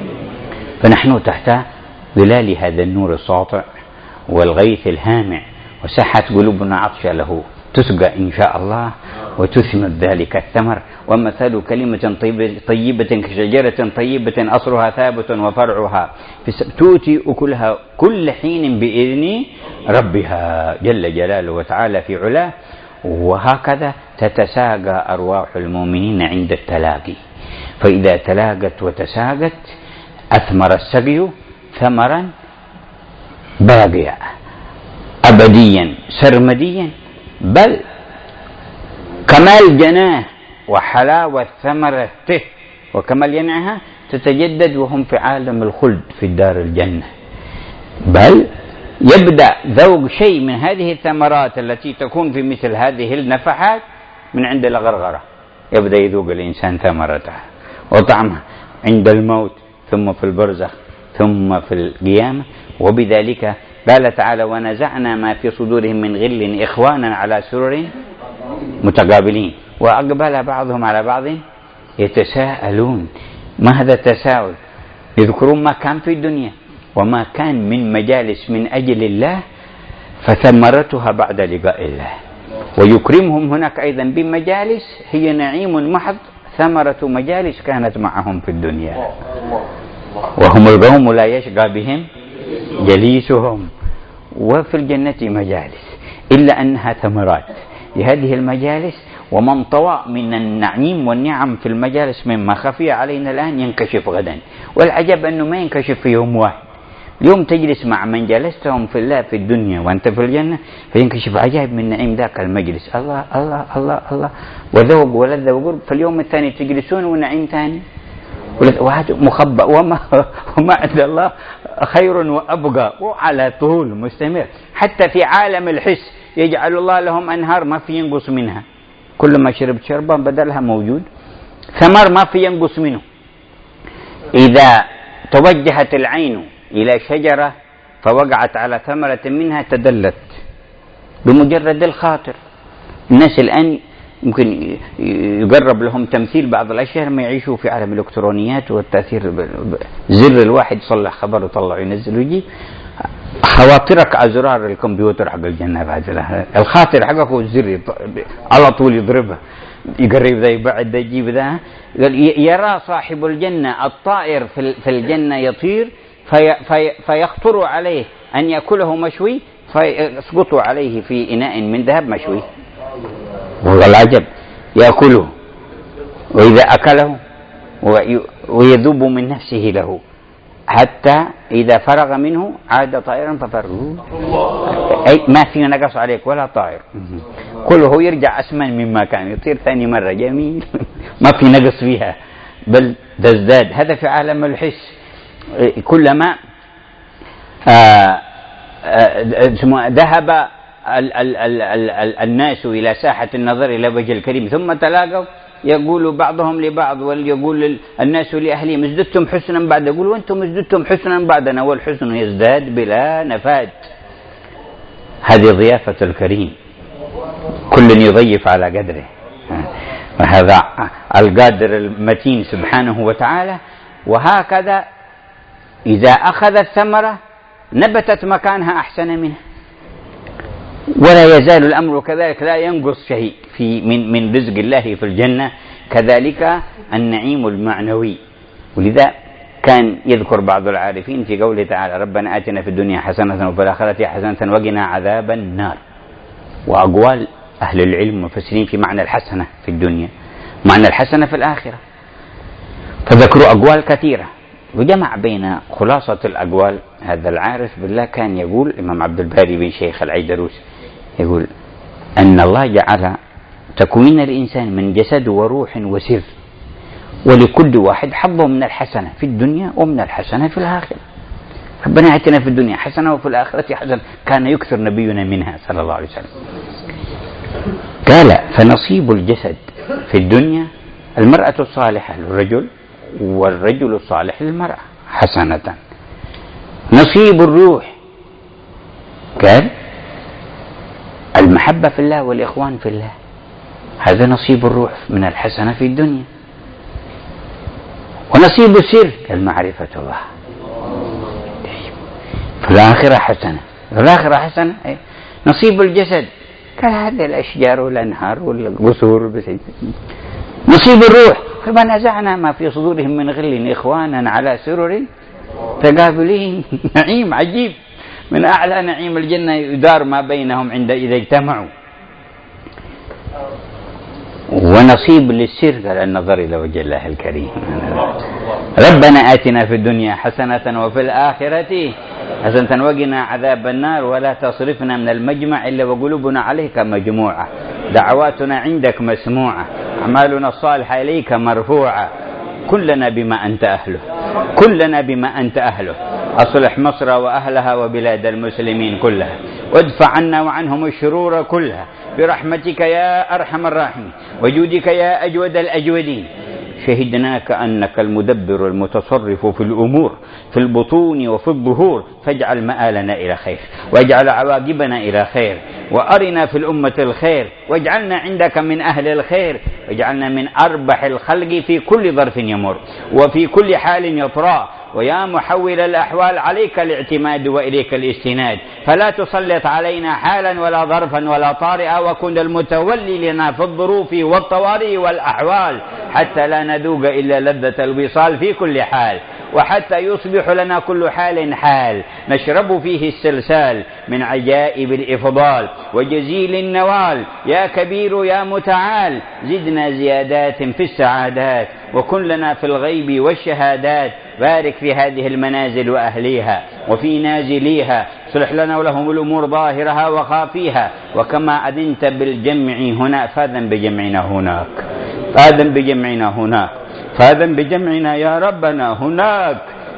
فنحن تحت ظلال هذا النور الساطع والغيث الهامع، وسحت قلوبنا عطشا له، تسقى إن شاء الله وتثمر ذلك الثمر. ومثل كلمة طيبة, طيبة كشجرة طيبة أصلها ثابت وفرعها تؤتي أكلها كل حين بإذن ربها جل جلاله وتعالى في علاه. وهكذا تتساقى أرواح المؤمنين عند التلاقي، فإذا تلاقت وتساقت أثمر السقي ثمرا باقيا أبديا سرمديا، بل كمال جناه وحلاوة ثمرته وكمال ينعها تتجدد وهم في عالم الخلد في الدار الجنة. بل يبدأ ذوق شيء من هذه الثمرات التي تكون في مثل هذه النفحات من عند الغرغرة، يبدأ يذوق الإنسان ثمرتها وطعمها عند الموت، ثم في البرزخ، ثم في القيامة. وبذلك قال تعالى ونزعنا ما في صدورهم من غل إخوانا على سرر متقابلين وأقبل بعضهم على بعض يتساءلون. ما هذا التساؤل؟ يذكرون ما كان في الدنيا وما كان من مجالس من أجل الله فثمرتها بعد لقاء الله، ويكرمهم هناك أيضا بمجالس هي نعيم محض ثمرة مجالس كانت معهم في الدنيا، وهم القوم لا يشقى بهم جليسهم. وفي الجنة مجالس إلا أنها ثمرات لهذه المجالس، ومن طوى من النعيم والنعم في المجالس مما خفي علينا الآن ينكشف غدا. والعجب أنه ما ينكشف في يوم واحد. اليوم تجلس مع من جلستهم في الله في الدنيا وأنت في الجنة فينكشف عجائب من نعيم ذاك المجلس. الله الله الله الله وذوق ولذة وقرب. في اليوم الثاني تجلسون ونعيم ثاني وهذا مخبأ وما, وما عند الله خير وأبقى وعلى طول مستمر. حتى في عالم الحس يجعل الله لهم أنهار ما في ينقص منها، كل ما شربت شربا بدلها موجود، ثمر ما في ينقص منه. إذا توجهت العين إلى شجرة فوقعت على ثمرة منها تدلت بمجرد الخاطر. الناس الآن يمكن يقرب لهم تمثيل بعض الأشياء لما يعيشوا في عالم الإلكترونيات والتأثير، زر الواحد يصلح خبر ويطلع وينزل ويجيب. خواطرك على زرار الكمبيوتر حق الجنة، بعد الخاطر حقك هو الزر على طول يضربها، يقرب ذا يبعد ذا يجيب ذا. يرى صاحب الجنة الطائر في الجنة يطير في في فيخطر عليه أن يأكله مشوي فيسقط عليه في إناء من ذهب مشوي، والعجب يأكله، وإذا أكله ويذوب من نفسه له حتى إذا فرغ منه عاد طائرا ففرغه، أي ما في نقص عليك ولا طائر، كله يرجع أسمن مما كان، يطير ثاني مرة جميل ما في نقص فيها بل تزداد. هذا في عالم الحس. كلما آآ آآ ذهب ال ال ال ال الناس إلى ساحة النظر إلى وجه الكريم ثم تلاقوا، يقول بعضهم لبعض ويقول الناس لأهلهم ازددتم حسنا بعد، يقول وانتم ازددتم حسنا بعدنا، والحسن يزداد بلا نفاد. هذه ضيافة الكريم، كل يضيف على قدره، وهذا القادر المتين سبحانه وتعالى. وهكذا إذا أخذ الثمرة نبتت مكانها أحسن منها، ولا يزال الأمر كذلك، لا ينقص شيء في من من رزق الله في الجنة. كذلك النعيم المعنوي. ولذا كان يذكر بعض العارفين في قوله تعالى ربنا آتنا في الدنيا حسنة وفي الآخرة حسنة وقنا عذاب النار. وأقوال أهل العلم مفسرين في معنى الحسنة في الدنيا، معنى الحسنة في الآخرة، فذكروا أقوال كثيرة وجمع بين خلاصة الأقوال. هذا العارف بالله كان يقول، الإمام عبد الباري بن شيخ العيدروس يقول أن الله جعل تكوين الإنسان من جسد وروح وسر، ولكل واحد حظه من الحسنة في الدنيا ومن الحسنة في الآخرة. ربنا آتنا في الدنيا حسنة وفي الآخرة حسنة، كان يكثر نبينا منها صلى الله عليه وسلم. قال فنصيب الجسد في الدنيا المرأة الصالحة للرجل والرجل الصالح للمرأة حسنة. نصيب الروح قال المحبة في الله والإخوان في الله، هذا نصيب الروح من الحسنة في الدنيا. ونصيب السر قال معرفة الله في الآخرة حسنة، في الآخرة حسنة. نصيب الجسد قال هذه الأشجار والأنهار والقصور. نصيب الروح فما نزعنا ما في صدورهم من غل إخوانا على سرر تقابلين. نعيم عجيب، من أعلى نعيم الجنة يدار ما بينهم عند إذا اجتمعوا. ونصيب للسر قال النظر إلى وجه الله الكريم. ربنا آتنا في الدنيا حسنة وفي الآخرة حسنة وقنا عذاب النار ولا تصرفنا من المجمع إلا وقلوبنا عليك مجموعة، دعواتنا عندك مسموعة، أعمالنا الصالحة إليك مرفوعة، كلنا بما أنت أهله، كلنا بما أنت أهله. أصلح مصر وأهلها وبلاد المسلمين كلها، وادفع عنا وعنهم الشرور كلها برحمتك يا أرحم الراحمين وجودك يا أجود الأجودين. شهدناك أنك المدبر المتصرف في الأمور في البطون وفي الظهور، فاجعل مآلنا إلى خير واجعل عواقبنا إلى خير، وأرنا في الأمة الخير، واجعلنا عندك من أهل الخير، واجعلنا من أربح الخلق في كل ظرف يمر وفي كل حال يطرأ. ويا محول الأحوال عليك الاعتماد وإليك الاستناد، فلا تسلط علينا حالا ولا ظرفا ولا طارئا، وكن المتولي لنا في الظروف والطوارئ والأحوال، حتى لا نذوق إلا لذة الوصال في كل حال، وحتى يصبح لنا كل حال حال نشرب فيه السلسال من عجائب الإفضال وجزيل النوال. يا كبير يا متعال زدنا زيادات في السعادات، وكن لنا في الغيب والشهادات. بارك في هذه المنازل وأهليها وفي نازليها، صلح لنا ولهم الأمور ظاهرها وخافيها. وكما أذنت بالجمع هنا فاذن بجمعنا هناك، فاذن بجمعنا هناك، فاذن بجمعنا يا ربنا هناك.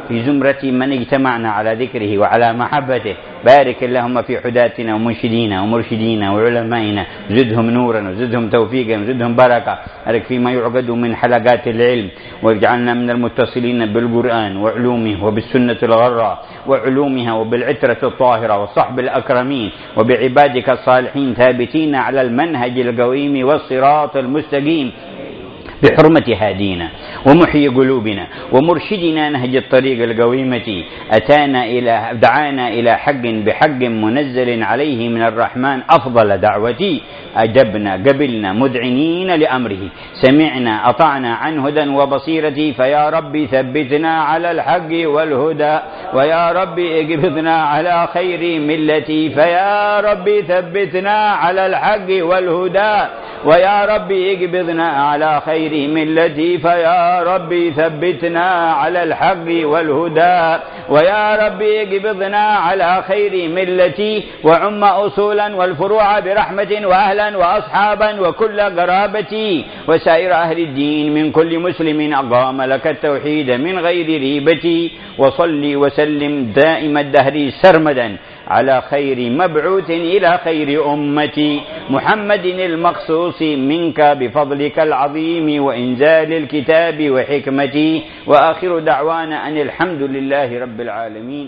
في زمرة من اجتمعنا على ذكره وعلى محبته. بارك اللهم في حداتنا ومنشدينا ومرشدينا وعلمائنا، زدهم نورا وزدهم توفيقا وزدهم بركة. بارك فيما يعقد من حلقات العلم، واجعلنا من المتصلين بالقرآن وعلومه وبالسنة الغراء وعلومها وبالعترة الطاهرة والصحب الأكرمين وبعبادك الصالحين ثابتين على المنهج القويم والصراط المستقيم، بحرمة هادينا ومحيي قلوبنا ومرشدنا نهج الطريق القويمة. أتانا إلى دعانا إلى حق بحق منزل عليه من الرحمن أفضل دعوتي، أجبنا قبلنا مذعنين لأمره، سمعنا أطعنا عن هدى وبصيرة. فيا ربي ثبتنا على الحق والهدى، ويا ربي اقبضنا على خير ملتي. فيا ربي ثبتنا على الحق والهدى، ويا ربي اقبضنا على خير ملتي. فيا ربي ثبتنا على الحق والهدى، ويا ربي اقبضنا على خير ملتي. وعم أصولا والفروع برحمة، وأهلا وأصحابا وكل قرابتي، وسائر أهل الدين من كل مسلم أقام لك التوحيد من غير ريبتي. وصلي وسلم دائم الدهر سرمدا على خير مبعوث إلى خير أمتي، محمد المخصوص منك بفضلك العظيم وإنزال الكتاب وحكمتي. وآخر دعوانا أن الحمد لله رب العالمين.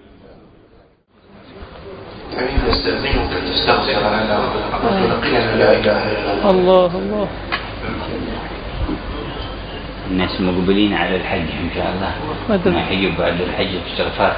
نستأذنك تستغفر لنا وتلقينا لا إله إلا الله. الله الله. الناس مقبلين على الحج إن شاء الله، ما يحيوا بعد الحج استغفار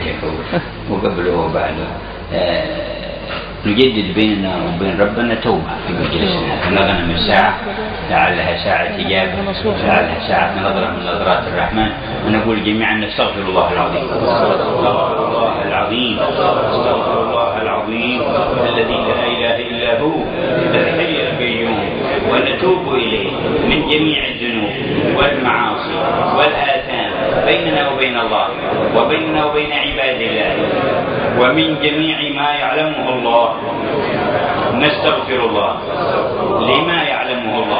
وقبله وبعده. آه نجدد بيننا وبين ربنا توبة في مجلسنا، نظرنا من ساعة لعلها ساعة إجابة، لعلها ساعة نظرة من نظرات الرحمن. ونقول جميعا نستغفر الله العظيم، استغفر الله العظيم، استغفر الله العظيم الذي لا إله إلا هو الحي القيوم، ونتوب إليه من جميع الذنوب والمعاصي والآثام بيننا وبين الله وبيننا وبين عباد الله، ومن جميع ما يعلمه الله. نستغفر الله لما يعلمه الله،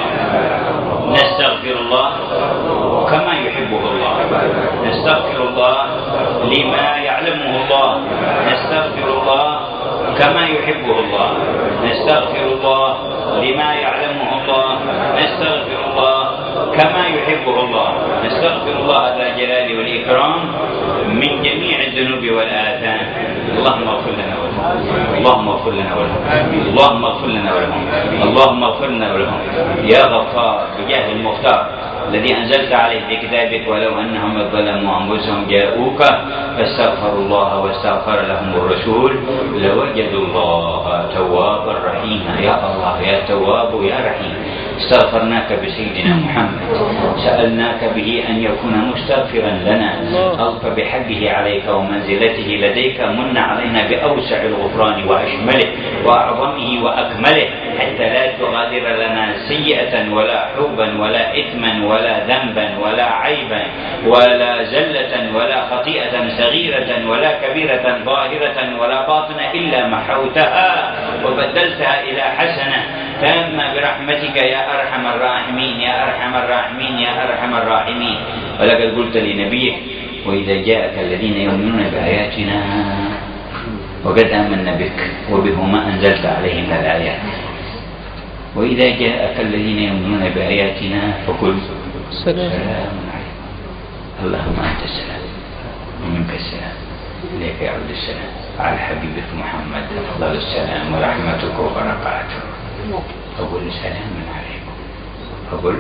نستغفر الله كما يحبه الله، نستغفر الله لما يعلمه الله، نستغفر الله كما يحبه الله، نستغفر الله لما يعلمه الله، نستغفر الله كما يحبه الله، نستغفر الله ذا الجلال والإكرام من جميع الذنوب والآثام. اللهم اغفر لنا ولهم، اللهم اغفر لنا ولهم، اللهم اغفر لنا ولهم، اللهم اغفر لنا ولهم يا غفار بجاه المختار الذي أنزلت عليه في كتابك. ولو أنهم ظلموا أنفسهم جاءوك فاستغفروا الله واستغفر لهم الرسول لوجدوا الله توابا رحيما. يا الله يا تواب يا رحيم، استغفرناك بسيدنا محمد، سألناك به أن يكون مستغفرا لنا، ألف بحقه عليك ومنزلته لديك، من علينا بأوسع الغفران وأشمله وأعظمه وأكمله، حتى لا تغادر لنا سيئة ولا حبا ولا إثما ولا ذنبا ولا عيبا ولا زلة ولا خطيئة صغيرة ولا كبيرة ظاهرة ولا باطنة إلا محوتها وبدلتها إلى حسنة تامة برحمتك يا أرحم الراحمين يا أرحم الراحمين يا أرحم الراحمين. ولقد قلت لنبيك وإذا جاءك الذين يؤمنون بآياتنا وقد آمنا بك وبهما أنزلت عليهم الآيات، وإذا جاءك الذين يؤمنون بآياتنا فقل سلام عليكم. اللهم أنت السلام ومنك السلام، إليك يعود السلام، على حبيبك محمد أفضل السلام ورحمتك وبركاته. أقول سلام عليكم، أقول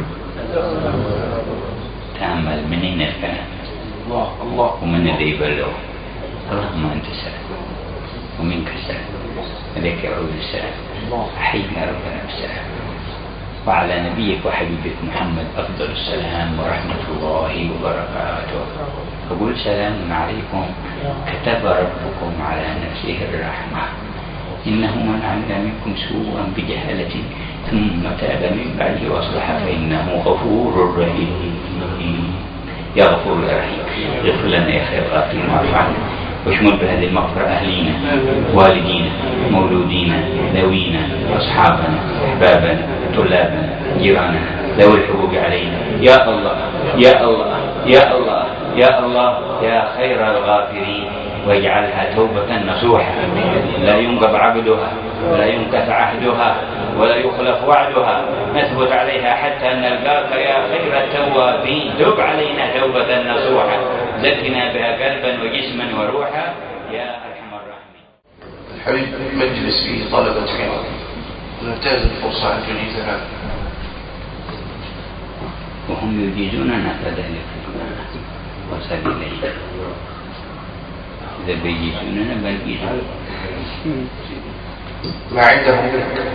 تأمل منين الكلام ومن الذي يبلغ. اللهم أنت السلام ومنك السلام، إليك يعود السلام، أحينا ربنا بالسلام، وعلى نبيك وحبيبك محمد أفضل السلام ورحمة الله وبركاته. أقول سلام عليكم كتب ربكم على نفسه الرحمة، إنه من عمل منكم سوءا بجهالة ثم تاب من بعده وأصلح فإنه غفور رحيم. يا غفور يا رحيم، اغفر لنا يا خير الغافرين واعف عنا، واشمل بهذه المغفرة أهلينا والدينا مولودينا ذوينا أصحابنا أحبابنا طلابنا جيراننا ذوي الحقوق علينا. يا الله يا الله يا الله يا الله يا خير الغافرين واجعلها توبة نصوحة لا ينقض عبدها ولا ينكث عهدها ولا يخلف وعدها، نثبت عليها حتى نلقاك يا خير التوابين. تب علينا توبة نصوحة، زكنا بها قلبا وجسما وروحا يا أرحم الراحمين. الحبيب مجلس فيه طلبة علم وننتهز الفرصة أن تجيزها وهم يجيزوننا كذلك وصل إليه. إذا بيجيزوننا بنجيزون ما عندهم منك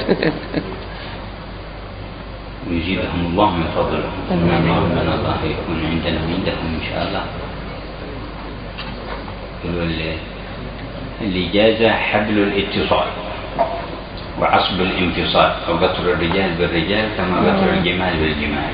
ويزيدهم الله من فضله. من الله يكون عندنا عندهم إن شاء الله. الإجازة حبل الاتصال وعصب الانفصال، وقطر الرجال بالرجال كما قطر الجمال بالجمال.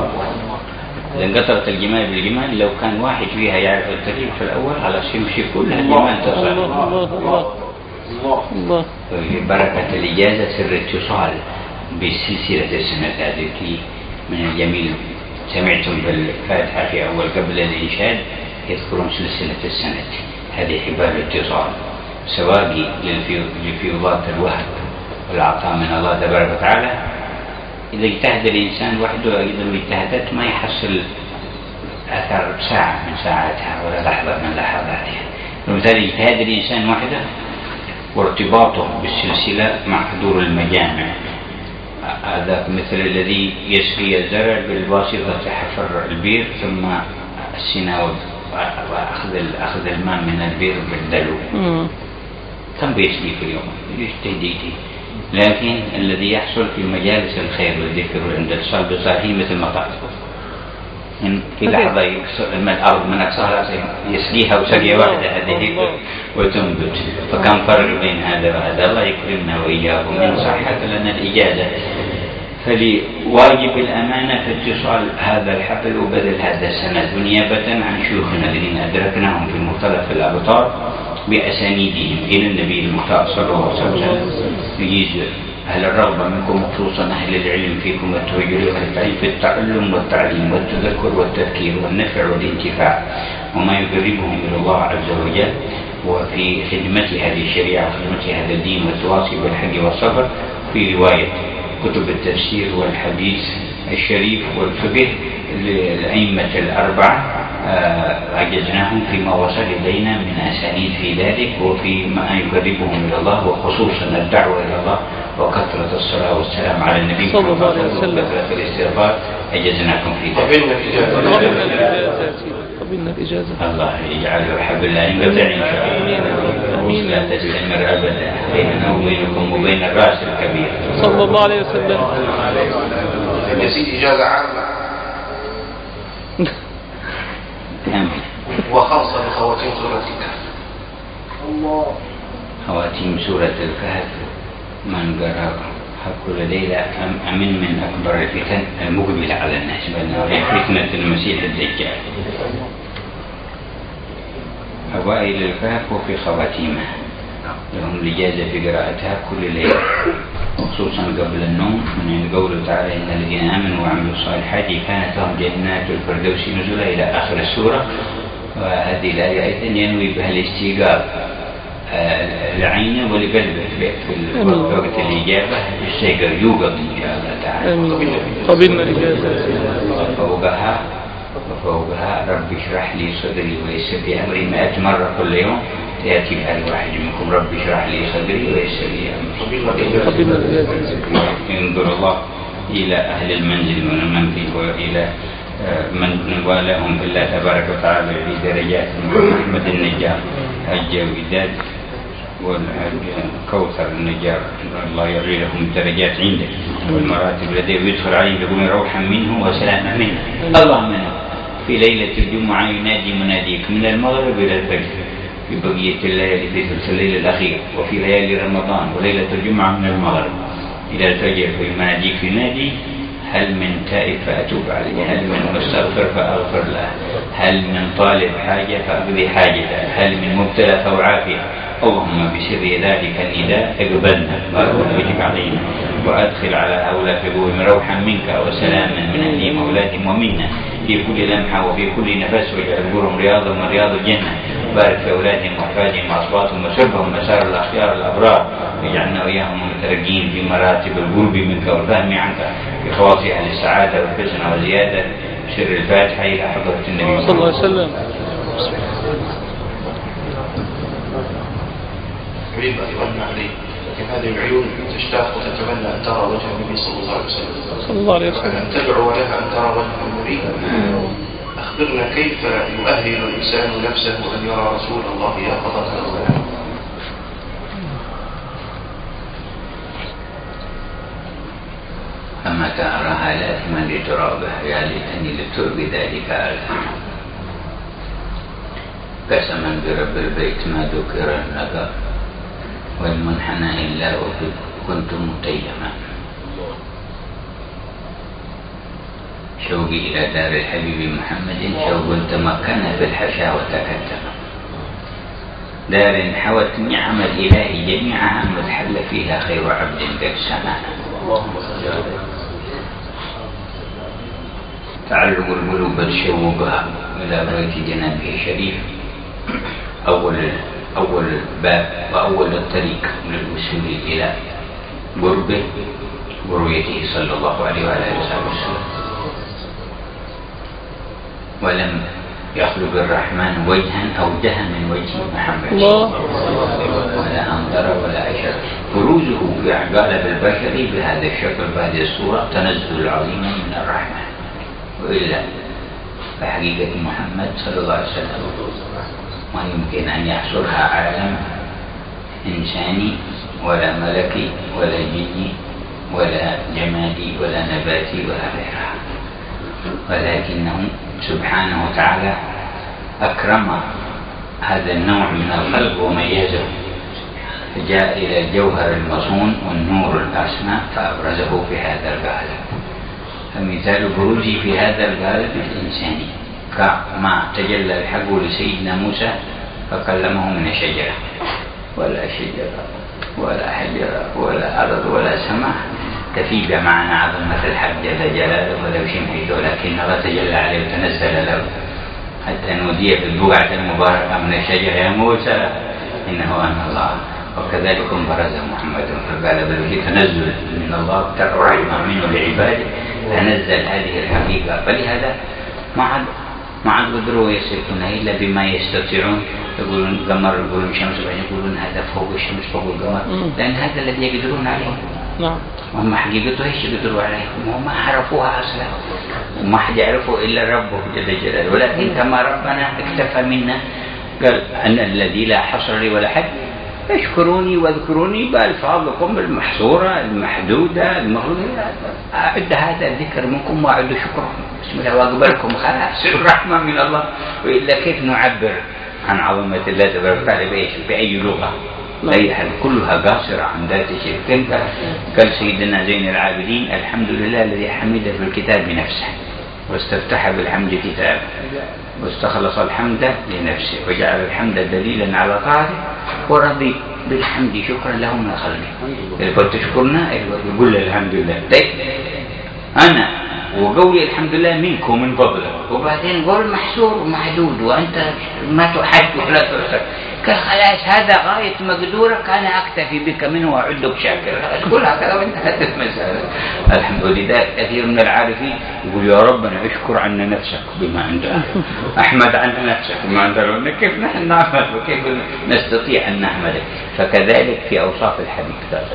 لأن قطرة الجمال بالجمال لو كان واحد فيها يعرف الطريق في الأول على يمشي كلها الجمال تصل. الله الله. بركة الإجازة سر اتصال بسلسلة السنة هذه من الجميل. سمعتم بالفاتحة في أول قبل الإنشاد يذكرون سلسلة السنة، هذه حبال اتصال سواقي للفيوضات الوهب والعطاء من الله تبارك وتعالى. إذا اجتهد الإنسان وحده إذا اجتهدت ما يحصل أثر ساعة من ساعاتها ولا لحظة من لحظاتها. وبالتالي اجتهاد الإنسان وحده وارتباطه بالسلسلة مع حضور المجامع، هذا مثل الذي يسقي الزرع بالواسطة حفر البير ثم السناوب وأخذ أخذ الماء من البير بالدلو. كم بيسقي في اليوم يجتهد. لكن الذي يحصل في مجالس الخير والذكر عند الاتصال بصاحبه مثل مطر إن في لحظة من الأرض من أقصاها يسقيها وسقية واحدة هذه وتنبت. فكم فرق بين هذا وهذا. الله يكرمنا وإياكم. إن صحت لنا الإجازة فلواجب الأمانة في اتصال هذا الحبل وبذل هذا السند نيابة عن شيوخنا الذين أدركناهم في مختلف الأبطال بأسانيدهم إلى النبي المختار صلى الله عليه وسلم. يجيز أهل الرغبة منكم خصوصا أهل العلم فيكم التوجه في التعلم والتعليم والتذكر والتذكير والنفع والانتفاع وما يقربهم إلى الله عز وجل، وفي خدمة هذه الشريعة وخدمة هذا الدين والتواصي بالحق والصبر. في رواية كتب التفسير والحديث الشريف والفقه للأئمة الأربعة عجزناهم فيما وصل إلينا من أسانيد في ذلك وفي ما يقربهم إلى الله، وخصوصا الدعوة إلى الله وكثرة الصلاة والسلام على النبي صلى الله عليه وسلم وكثرة الاستغفار. أجزناكم في ذلك. قبلنا الإجازة. الله يجعل حبل لا ينقطع إن شاء الله، لا تستمر أبدا بيننا وبينكم وبين الرأس الكبير صلى الله عليه وسلم. نسيت إجازة عامة آمين. وخاصة بخواتيم سورة الكهف. خواتيم سورة الكهف من قرأ كل ليلة أمن من أكبر الفتن المقبلة على الناس بل فتنة المسيح الدجال. أوائل الكهف وفي خواتيمها لهم الإجازة في قراءتها كل ليلة وخصوصا قبل النوم من قوله تعالى إن الذين آمنوا وعملوا الصالحات كانت لهم جنات الفردوس نزلا إلى آخر السورة. وهذه الآية أيضا ينوي بها الاستيقاظ لعينه ولقلبه في وقت الإجابة يستيقظ يوقظ إن شاء الله تعالى. قبلنا الإجازة. وفوقها وفوقها رب اشرح لي صدري ويسر لي أمري مئة مرة كل يوم تأتي بها الواحد منكم رب اشرح لي صدري ويسر لي أمري. قبلنا الإجازة. ينظر الله إلى أهل المنزل ومن فيه وإلى من والاهم بالله تبارك وتعالى في درجات محمد النجار حج وداد والكوثر النجار الله يرضي لهم الدرجات عنده والمراتب لديه ويدخل عليه يقول روحا منه وسلاما منه. اللهم في ليلة الجمعة ينادي مناديك من المغرب إلى الفجر في بقية الليالي في ثلث الليل الأخير وفي ليالي رمضان وليلة الجمعة من المغرب إلى الفجر فيناديك ينادي هل من تائب فأتوب عليه، هل من مستغفر فأغفر له، هل من طالب حاجة فأقضي حاجته، هل من مبتلى فأعافيه. اللهم بسر ذلك النداء اقبلنا وأجب علينا وأدخل على هؤلاء في قبورهم روحا منك وسلاما من أهلهم وأولادهم ومنا في كل لمحة وفي كل نفس، واجعل قبورهم رياضا من رياض الجنة. بارك في أولادهم وأحفادهم وأصواتهم وسرهم مسار الأخيار الأبرار. واجعلنا وإياهم مترجين في مراتب القرب منك والفهم عنك في خواص أهل السعادة والحسن والزيادة. سر الفاتحة إلى حضرة النبي صلى الله عليه وسلم. أريد أن يؤمن عليه، لكن هذه العيون تشتاق وتتمنى أن ترى وجه النبي صلى الله عليه وسلم. صلى الله عليه وسلم. أن تدعو لها أن ترى وجه النبي. أخبرنا كيف يؤهل الإنسان نفسه أن يرى رسول الله يقظة أولا؟ أما تراها لازما لترابه، يا ليتني لترب ذلك ألهم. قسما برب البيت ما ذكر النذر والمنحنى إلا وكنت متيما. شوقي إلى دار الحبيب محمد شوق تمكن في الحشا وتكتم. دار حوت نعم الإله جميعها متحل فيها خير عبد قد سمع. تعلق القلوب تشوقها إلى بيت جنابه الشريف، أول أول الباب وأول الطريق للوصول إلى قربه ورؤيته صلى الله عليه وآله وسلم. ولم يخلق الرحمن وجها أو جها من وجه محمد ولا أنظر ولا أشر. بروزه في قالب البشر بهذا الشكل بهذه الصورة تنزل العظيم من الرحمن، وإلا فحقيقة محمد صلى الله عليه وسلم ما يمكن أن يحصرها عالم إنساني ولا ملكي ولا جني ولا جمادي ولا نباتي ولا غيرها، ولكنه سبحانه وتعالى أكرم هذا النوع من الخلق وميزه، فجاء إلى الجوهر المصون والنور الأسمى فأبرزه في هذا القالب. فمثال بروزه في هذا القالب الإنساني كما تجلى الحق لسيدنا موسى فكلمه من الشجرة، ولا شجرة ولا حجرة ولا أرض ولا سماء تفي بمعنى عظمة الحق جل جلاله ولو شمحته، ولكن الله تجلى عليه وتنزل له حتى نودي في البقعة المباركة من الشجرة يا موسى إنه أنا الله. وكذلك برز محمد فقال بل تنزل من الله رحمة منه لعباده تنزل هذه الحقيقة. فلهذا ما عاد ما عاد قدروا يصفون إلا بما يستطيعون. يقولون قمر، يقولون شمس، بعدين يقولون هذا فوق الشمس فوق القمر، لأن هذا الذي يقدرون عليه. نعم. وهم حقيقته ايش يقدروا عليه؟ وما عرفوها أصلا، وما حد يعرفه إلا ربه جل جلاله. ولكن كما ربنا اكتفى منا قال أن الذي لا حصر لي ولا حد اشكروني واذكروني بألفاظكم المحصورة المحدودة المغلوبة. أعد هذا الذكر منكم وأعد شكركم بسم الله وأقبلكم خلاص الرحمة من الله. وإلا كيف نعبر عن عظمة الله تبارك وتعالى بإيش؟ بأي لغة؟ أي حال كلها قاصرة عن ذات الشيء. قال سيدنا زين العابدين الحمد لله الذي حمد في الكتاب نفسه واستفتح بالحمد كتابه واستخلص الحمد لنفسه وجعل الحمد دليلا على طاعته ورضي بالحمد شكرا له من خلقه. يقول تشكرنا يقول الحمد لله. طيب أنا وقولي الحمد لله منك ومن فضلك، وبعدين قول محصور ومحدود وأنت ما تحد ولا تحصر. قال خلاص هذا غاية مقدورك أنا أكتفي بك منه وأعدك شاكرا. تقول هكذا وانتهت المسألة. الحمد لله. كثير من العارفين يقول يا ربنا اشكر عنا نفسك بما أنت، أحمد عنا نفسك بما أنت. كيف نحن نعمل وكيف نستطيع أن نحمدك؟ فكذلك في أوصاف الحبيب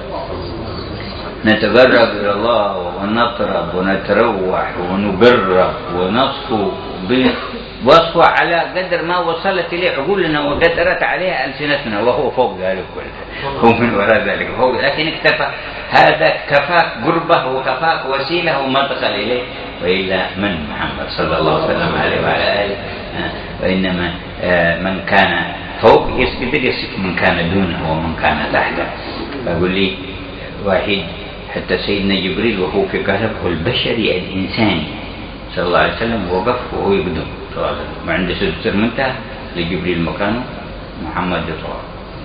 نتقرب إلى الله ونطرب ونتروح ونقرب ونصفو وصفه على قدر ما وصلت إليه عقولنا وقدرت عليها ألسنتنا، وهو فوق ذلك كله، هو من وراء ذلك فوق. لكن اكتفى هذا كفاك قربه وكفاك وسيله ومدخل إليه. وإلا من محمد صلى الله عليه وسلم عليه وعلى آله. وإنما من كان فوق يقدر يصف من كان دونه ومن كان تحته. فأقول لي واحد حتى سيدنا جبريل وهو في قلبه البشري الإنساني صلى الله عليه وسلم وقف وهو يقدم ما عنده سدس المنتهى لجبريل مكانه محمد يطوى.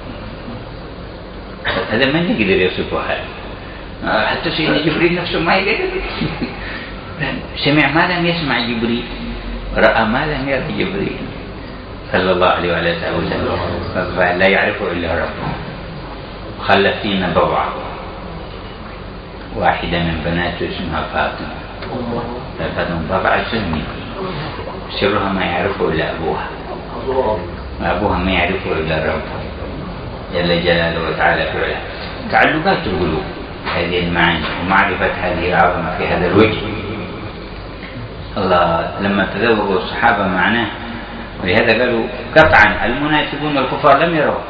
هذا من يقدر يصفه هذا؟ حتى سيدنا جبريل نفسه ما يقدر. سمع ما لم يسمع جبريل رأى ما لم يره جبريل صلى الله عليه وسلم، فلا يعرفه إلا ربه. خلف فينا بضعة واحدة من بناته اسمها فاطمة، فاطمة بضعة سني سرها ما يعرفه إلا أبوها، وأبوها ما يعرفه إلا ربه جل جلاله وتعالى فعلا. تعلقات القلوب هذه المعاني ومعرفة هذه العظمة في هذا الوجه. الله لما تذوقوا الصحابة معناه، ولهذا قالوا قطعا المنافقون والكفار لم يروا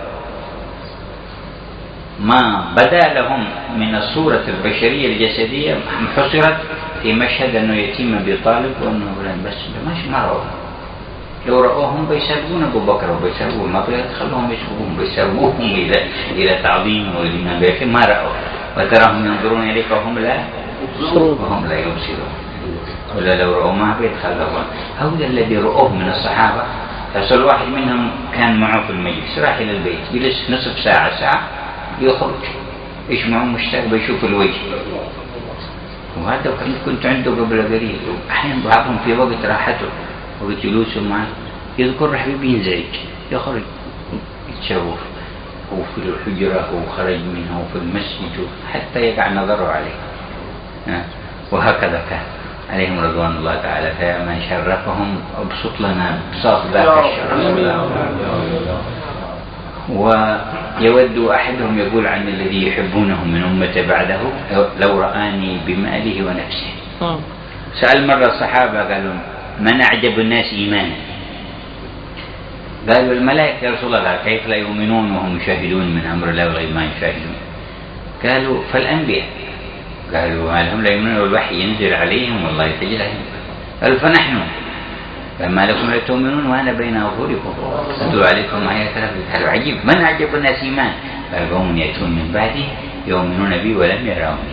ما بدا لهم من الصورة البشرية الجسدية حصرت في مشهد أنه يتيم أبي طالب وأنه بس مش ما رأوا. لو رأوهم بيسابقون أبو بكر وبيسابقون ما بيدخلهم يسبقون بيسابقوهم إلى إلى تعظيم والإيمان به، ما رأوا وتراهم ينظرون إليك وهم لا وهم لا يبصرون، ولا لو رأوا ما بيدخلهم. هؤلاء الذي رأوه من الصحابة، فصل واحد منهم كان معه في المجلس راح إلى البيت جلس نصف ساعة ساعة يخرج يسمعه مشتاق بيشوف الوجه. وهذا كنت عنده قبل قليل، أحيانا بعضهم في وقت راحته وقت جلوسه معه يذكر حبيبي ينزعج يخرج يتشوف وفي الحجرة وخرج منها وفي المسجد حتى يقع نظره عليه. وهكذا كان عليهم رضوان الله تعالى. فيا من شرفهم ابسط لنا بساط ذاك الشرف. ويود أحدهم يقول عن الذي يحبونه من أمة بعده لو رآني بماله ونفسه. سأل مرة الصحابة قالوا من أعجب الناس إيمانا؟ قالوا الملائكة يا رسول الله كيف لا يؤمنون وهم يشاهدون من أمر الله وغير ما يشاهدون؟ قالوا فالأنبياء. قالوا ما لهم لا يؤمنون والوحي ينزل عليهم والله يتجلى عليهم. قالوا فنحن فما لكم لا تؤمنون وأنا بين أظهركم أتلو عليكم آيات ربي. قالوا عجيب من أعجب الناس إيمان؟ قال قوم يأتون من بعدي يؤمنون بي ولم يروني.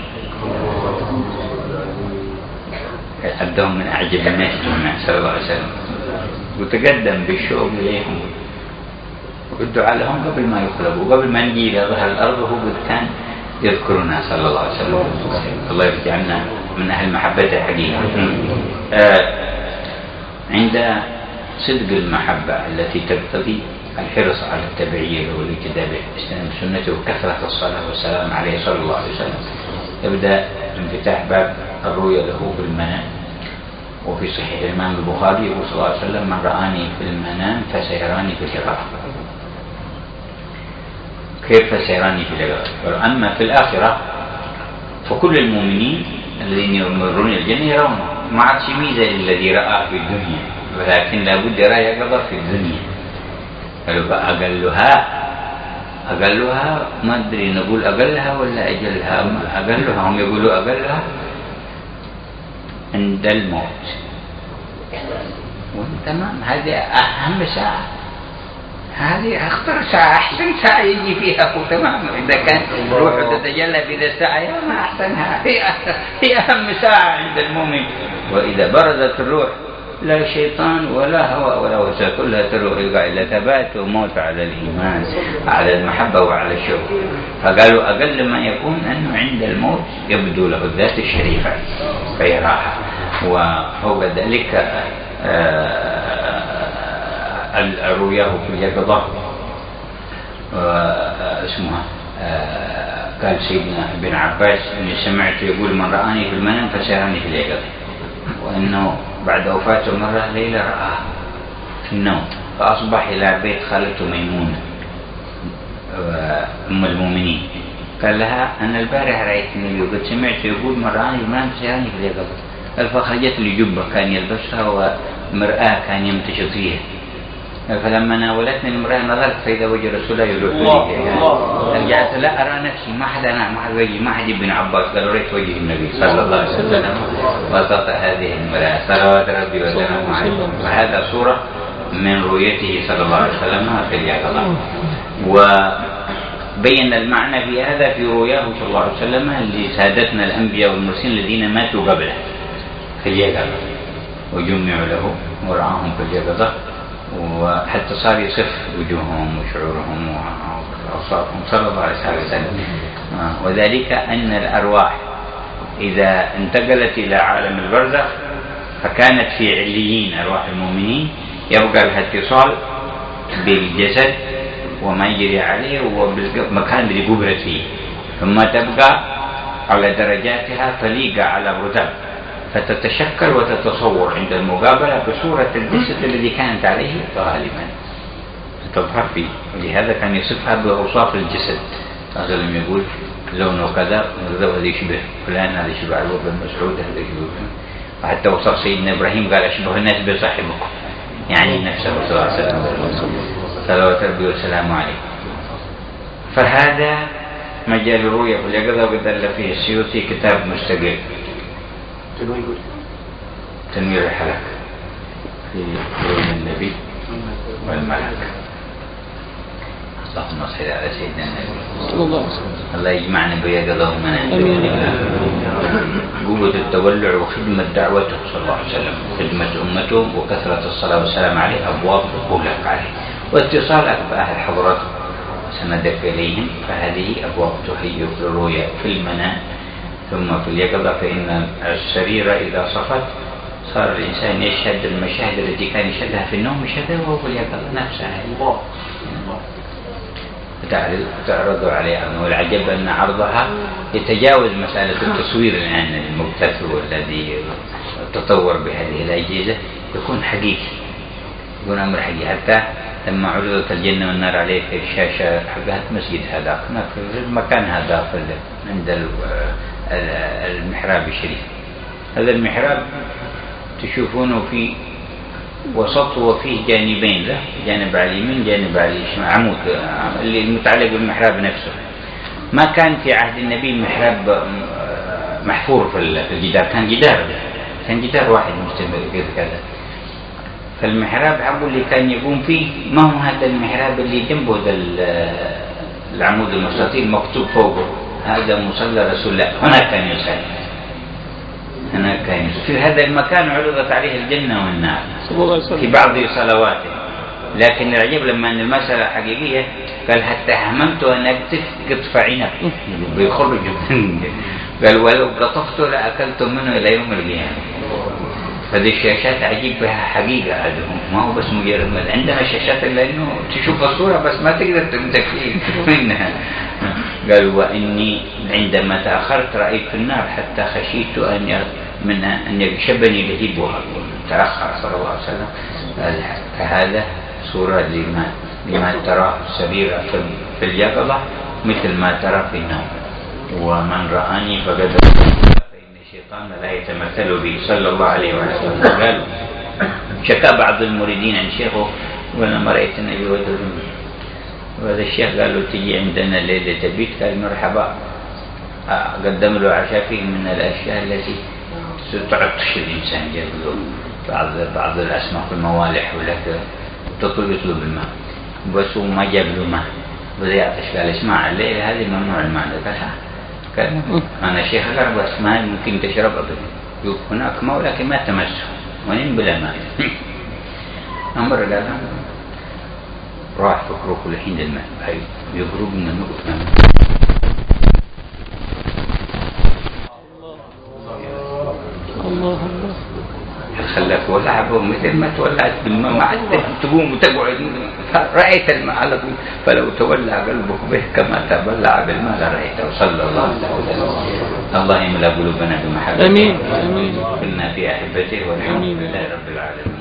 أبدهم من أعجب الناس صلى الله عليه وسلم، وتقدم بالشوق إليهم والدعاء لهم قبل ما يخلقوا، قبل ما نجي إلى ظهر الأرض وهو كان يذكرنا صلى الله عليه وسلم. الله يجعلنا من أهل محبته حقيقة. آه عند صدق المحبة التي تقتضي الحرص على التبعية والاقتداء بسنته وكثرة الصلاة والسلام عليه صلى الله عليه وسلم، يبدأ انفتاح باب الرؤيا له بالمنام. وفي صحيح الإمام البخاري يقول صلى الله عليه وسلم من رآني في المنام فسيراني في اليقظة. كيف فسيراني في اليقظة؟ أما في الآخرة فكل المؤمنين الذين يمرون الجنة يرونه، ما عادش ميزة للذي رآه في الدنيا، ولكن لابد يرى يقظة في الدنيا. قالوا أقلها أقلها ما أدري نقول أقلها ولا أجلها. أقلها هم يقولوا أقلها عند الموت. تمام، هذه أهم ساعة، هذه أخطر ساعة، أحسن ساعة يجي فيها. تمام، إذا كان روحه تتجلى في ذا الساعة ما أحسنها، هي أهم ساعة عند المؤمن. وإذا برزت الروح لا شيطان ولا هواء ولا وسع، كلها تروح إلى ثبات وموت على الإيمان على المحبة وعلى الشوق. فقالوا أقل ما يكون أنه عند الموت يبدو له الذات الشريفة فيراها. وفوق ذلك الرؤياه في اليقظة اسمها قال سيدنا ابن عباس إني سمعت يقول من رآني في المنام فسيراني في اليقظة، وأنه بعد وفاته مرة ليلة رآه في النوم، فأصبح إلى بيت خالته ميمونة أم المؤمنين قال لها أنا البارح رأيت النبي وقد سمعت يقول من رآني في المنام فسيراني في اليقظة. قال فخرجت لي جبة كان يلبسها ومرآة كان يمتشط فيها، فلما ناولتني المرأة نظرت فإذا وجه رسول الله يلوح لي. رجعت لا أرى نفسي ما حدا أنا ما حد وجهي ما حد ابن عباس. قال رأيت وجه النبي صلى الله عليه وسلم وسط هذه المرأة صلوات ربي وسلامه عليه. وهذا صورة من رؤيته صلى الله عليه وسلم في اليقظة. وبين المعنى في هذا في رؤياه صلى الله عليه وسلم لسادتنا الأنبياء والمرسلين الذين ماتوا قبله في اليقظة وجمعوا له ورعاهم في اليقظة، وحتى صار يصف وجوههم وشعورهم وأوصافهم صلى الله عليه وسلم. وذلك أن الأرواح إذا انتقلت إلى عالم البرزخ فكانت في عليين أرواح المؤمنين يبقى لها اتصال بالجسد وما يجري عليه ومكان اللي قبرت فيه، ثم تبقى على درجاتها طليقة على رتب، فتتشكل وتتصور عند المقابلة بصورة الجسد الذي كانت عليه غالبا تظهر فيه. ولهذا كان يصفها بأوصاف الجسد، مثلا يقول لونه كذا هذا يشبه فلان، هذا يشبه عروة بن مسعود، هذا يشبه، وحتى وصف سيدنا إبراهيم قال أشبه الناس بصاحبكم، يعني نفسه صلى الله عليه وسلم صلوات ربي وسلامه عليه. فهذا مجال الرؤية في اليقظة، وقد فيه السيوطي كتاب مستقل تنوير الحلق في رؤيا النبي والملك. اللهم صل على سيدنا النبي صلى الله عليه وسلم. الله يجمعنا بيقظة ومنام. قوة التولع وخدمة دعوته صلى الله عليه وسلم، خدمة أمته وكثرة الصلاة والسلام عليه أبواب تغلق عليه، واتصال أتباع الحضرات سندك إليهم، فهذه أبواب تحيي في الرؤيا في المنام ثم في اليقظة. فإن السرير إذا صفت صار الإنسان يشهد المشاهد التي كان يشهدها في النوم يشهدها وهو في اليقظة نفسها. الله تعرض عليها، والعجب أن عرضها يتجاوز مسألة التصوير الآن المبتث والذي تطور بهذه الأجهزة، يكون حقيقي، يكون أمر حقيقي. حتى لما عرضت الجنة والنار عليه في الشاشة حقها مسجد هذا في المكان هذا عند المحراب الشريف، هذا المحراب تشوفونه في وسط وفيه جانبين له، جانب على اليمين جانب على الشمال، عمود اللي المتعلق بالمحراب نفسه. ما كان في عهد النبي محراب محفور في الجدار، كان جدار كان جدار واحد مستمر كذا كذا. فالمحراب حقه اللي كان يقوم فيه ما هو هذا المحراب اللي جنبه ذا العمود المستطيل مكتوب فوقه هذا مصلى رسول الله، هناك كان يصلي، هناك كان يصلي في هذا المكان. عرضت عليه الجنة والنار في بعض صلواته. لكن العجيب لما أن المسألة حقيقية قال حتى هممت أن أقطف قطف عنب بيخرج، قال ولو قطفته لأكلتم منه إلى يوم القيامة. فهذه الشاشات عجيب بها حقيقة عندهم، ما هو بس مجرد. عندنا شاشات لأنه تشوف الصورة بس ما تقدر تمسك منها. قال وإني عندما تأخرت رأيت في النار حتى خشيت أن من أن يشبني لهيبها، تأخر صلى الله عليه وسلم. فهذا صورة لما لما تراه السريرة في اليقظة مثل ما ترى في النوم. ومن رآني فقد الشيطان لا يتمثل به صلى الله عليه وسلم. قال شكى بعض المريدين عن شيخه ولما رأيت النبي ودر، وهذا الشيخ قال له تجي عندنا ليلة تبيت، قال مرحبا. قدم له عشاء فيه من الأشياء التي تعطش الإنسان، جاب له بعض بعض الأسماك والموالح ولك تطلب يطلب الماء بس وما جاب له ماء بدأ يعطش. قال اسمع الليلة هذه ممنوع الماء. قال ها كان أنا شيخ قال بس ما ممكن تشرب أبدا، هناك ماء لكن ما تمسه ونم بلا ماء. أمر قال راح فكره كل حين الماء هاي يقرب من النقطة. الله الله خلاك ولعب مثل ما تولعت بالماء ما عاد تقوم وتقعد، رأيت الماء على طول. فلو تولع قلبك به كما تولع بالماء لرأيته صلى الله عليه وسلم. الله يملأ قلوبنا بمحبته. آمين آمين. كنا في أحبته والحمد لله رب العالمين.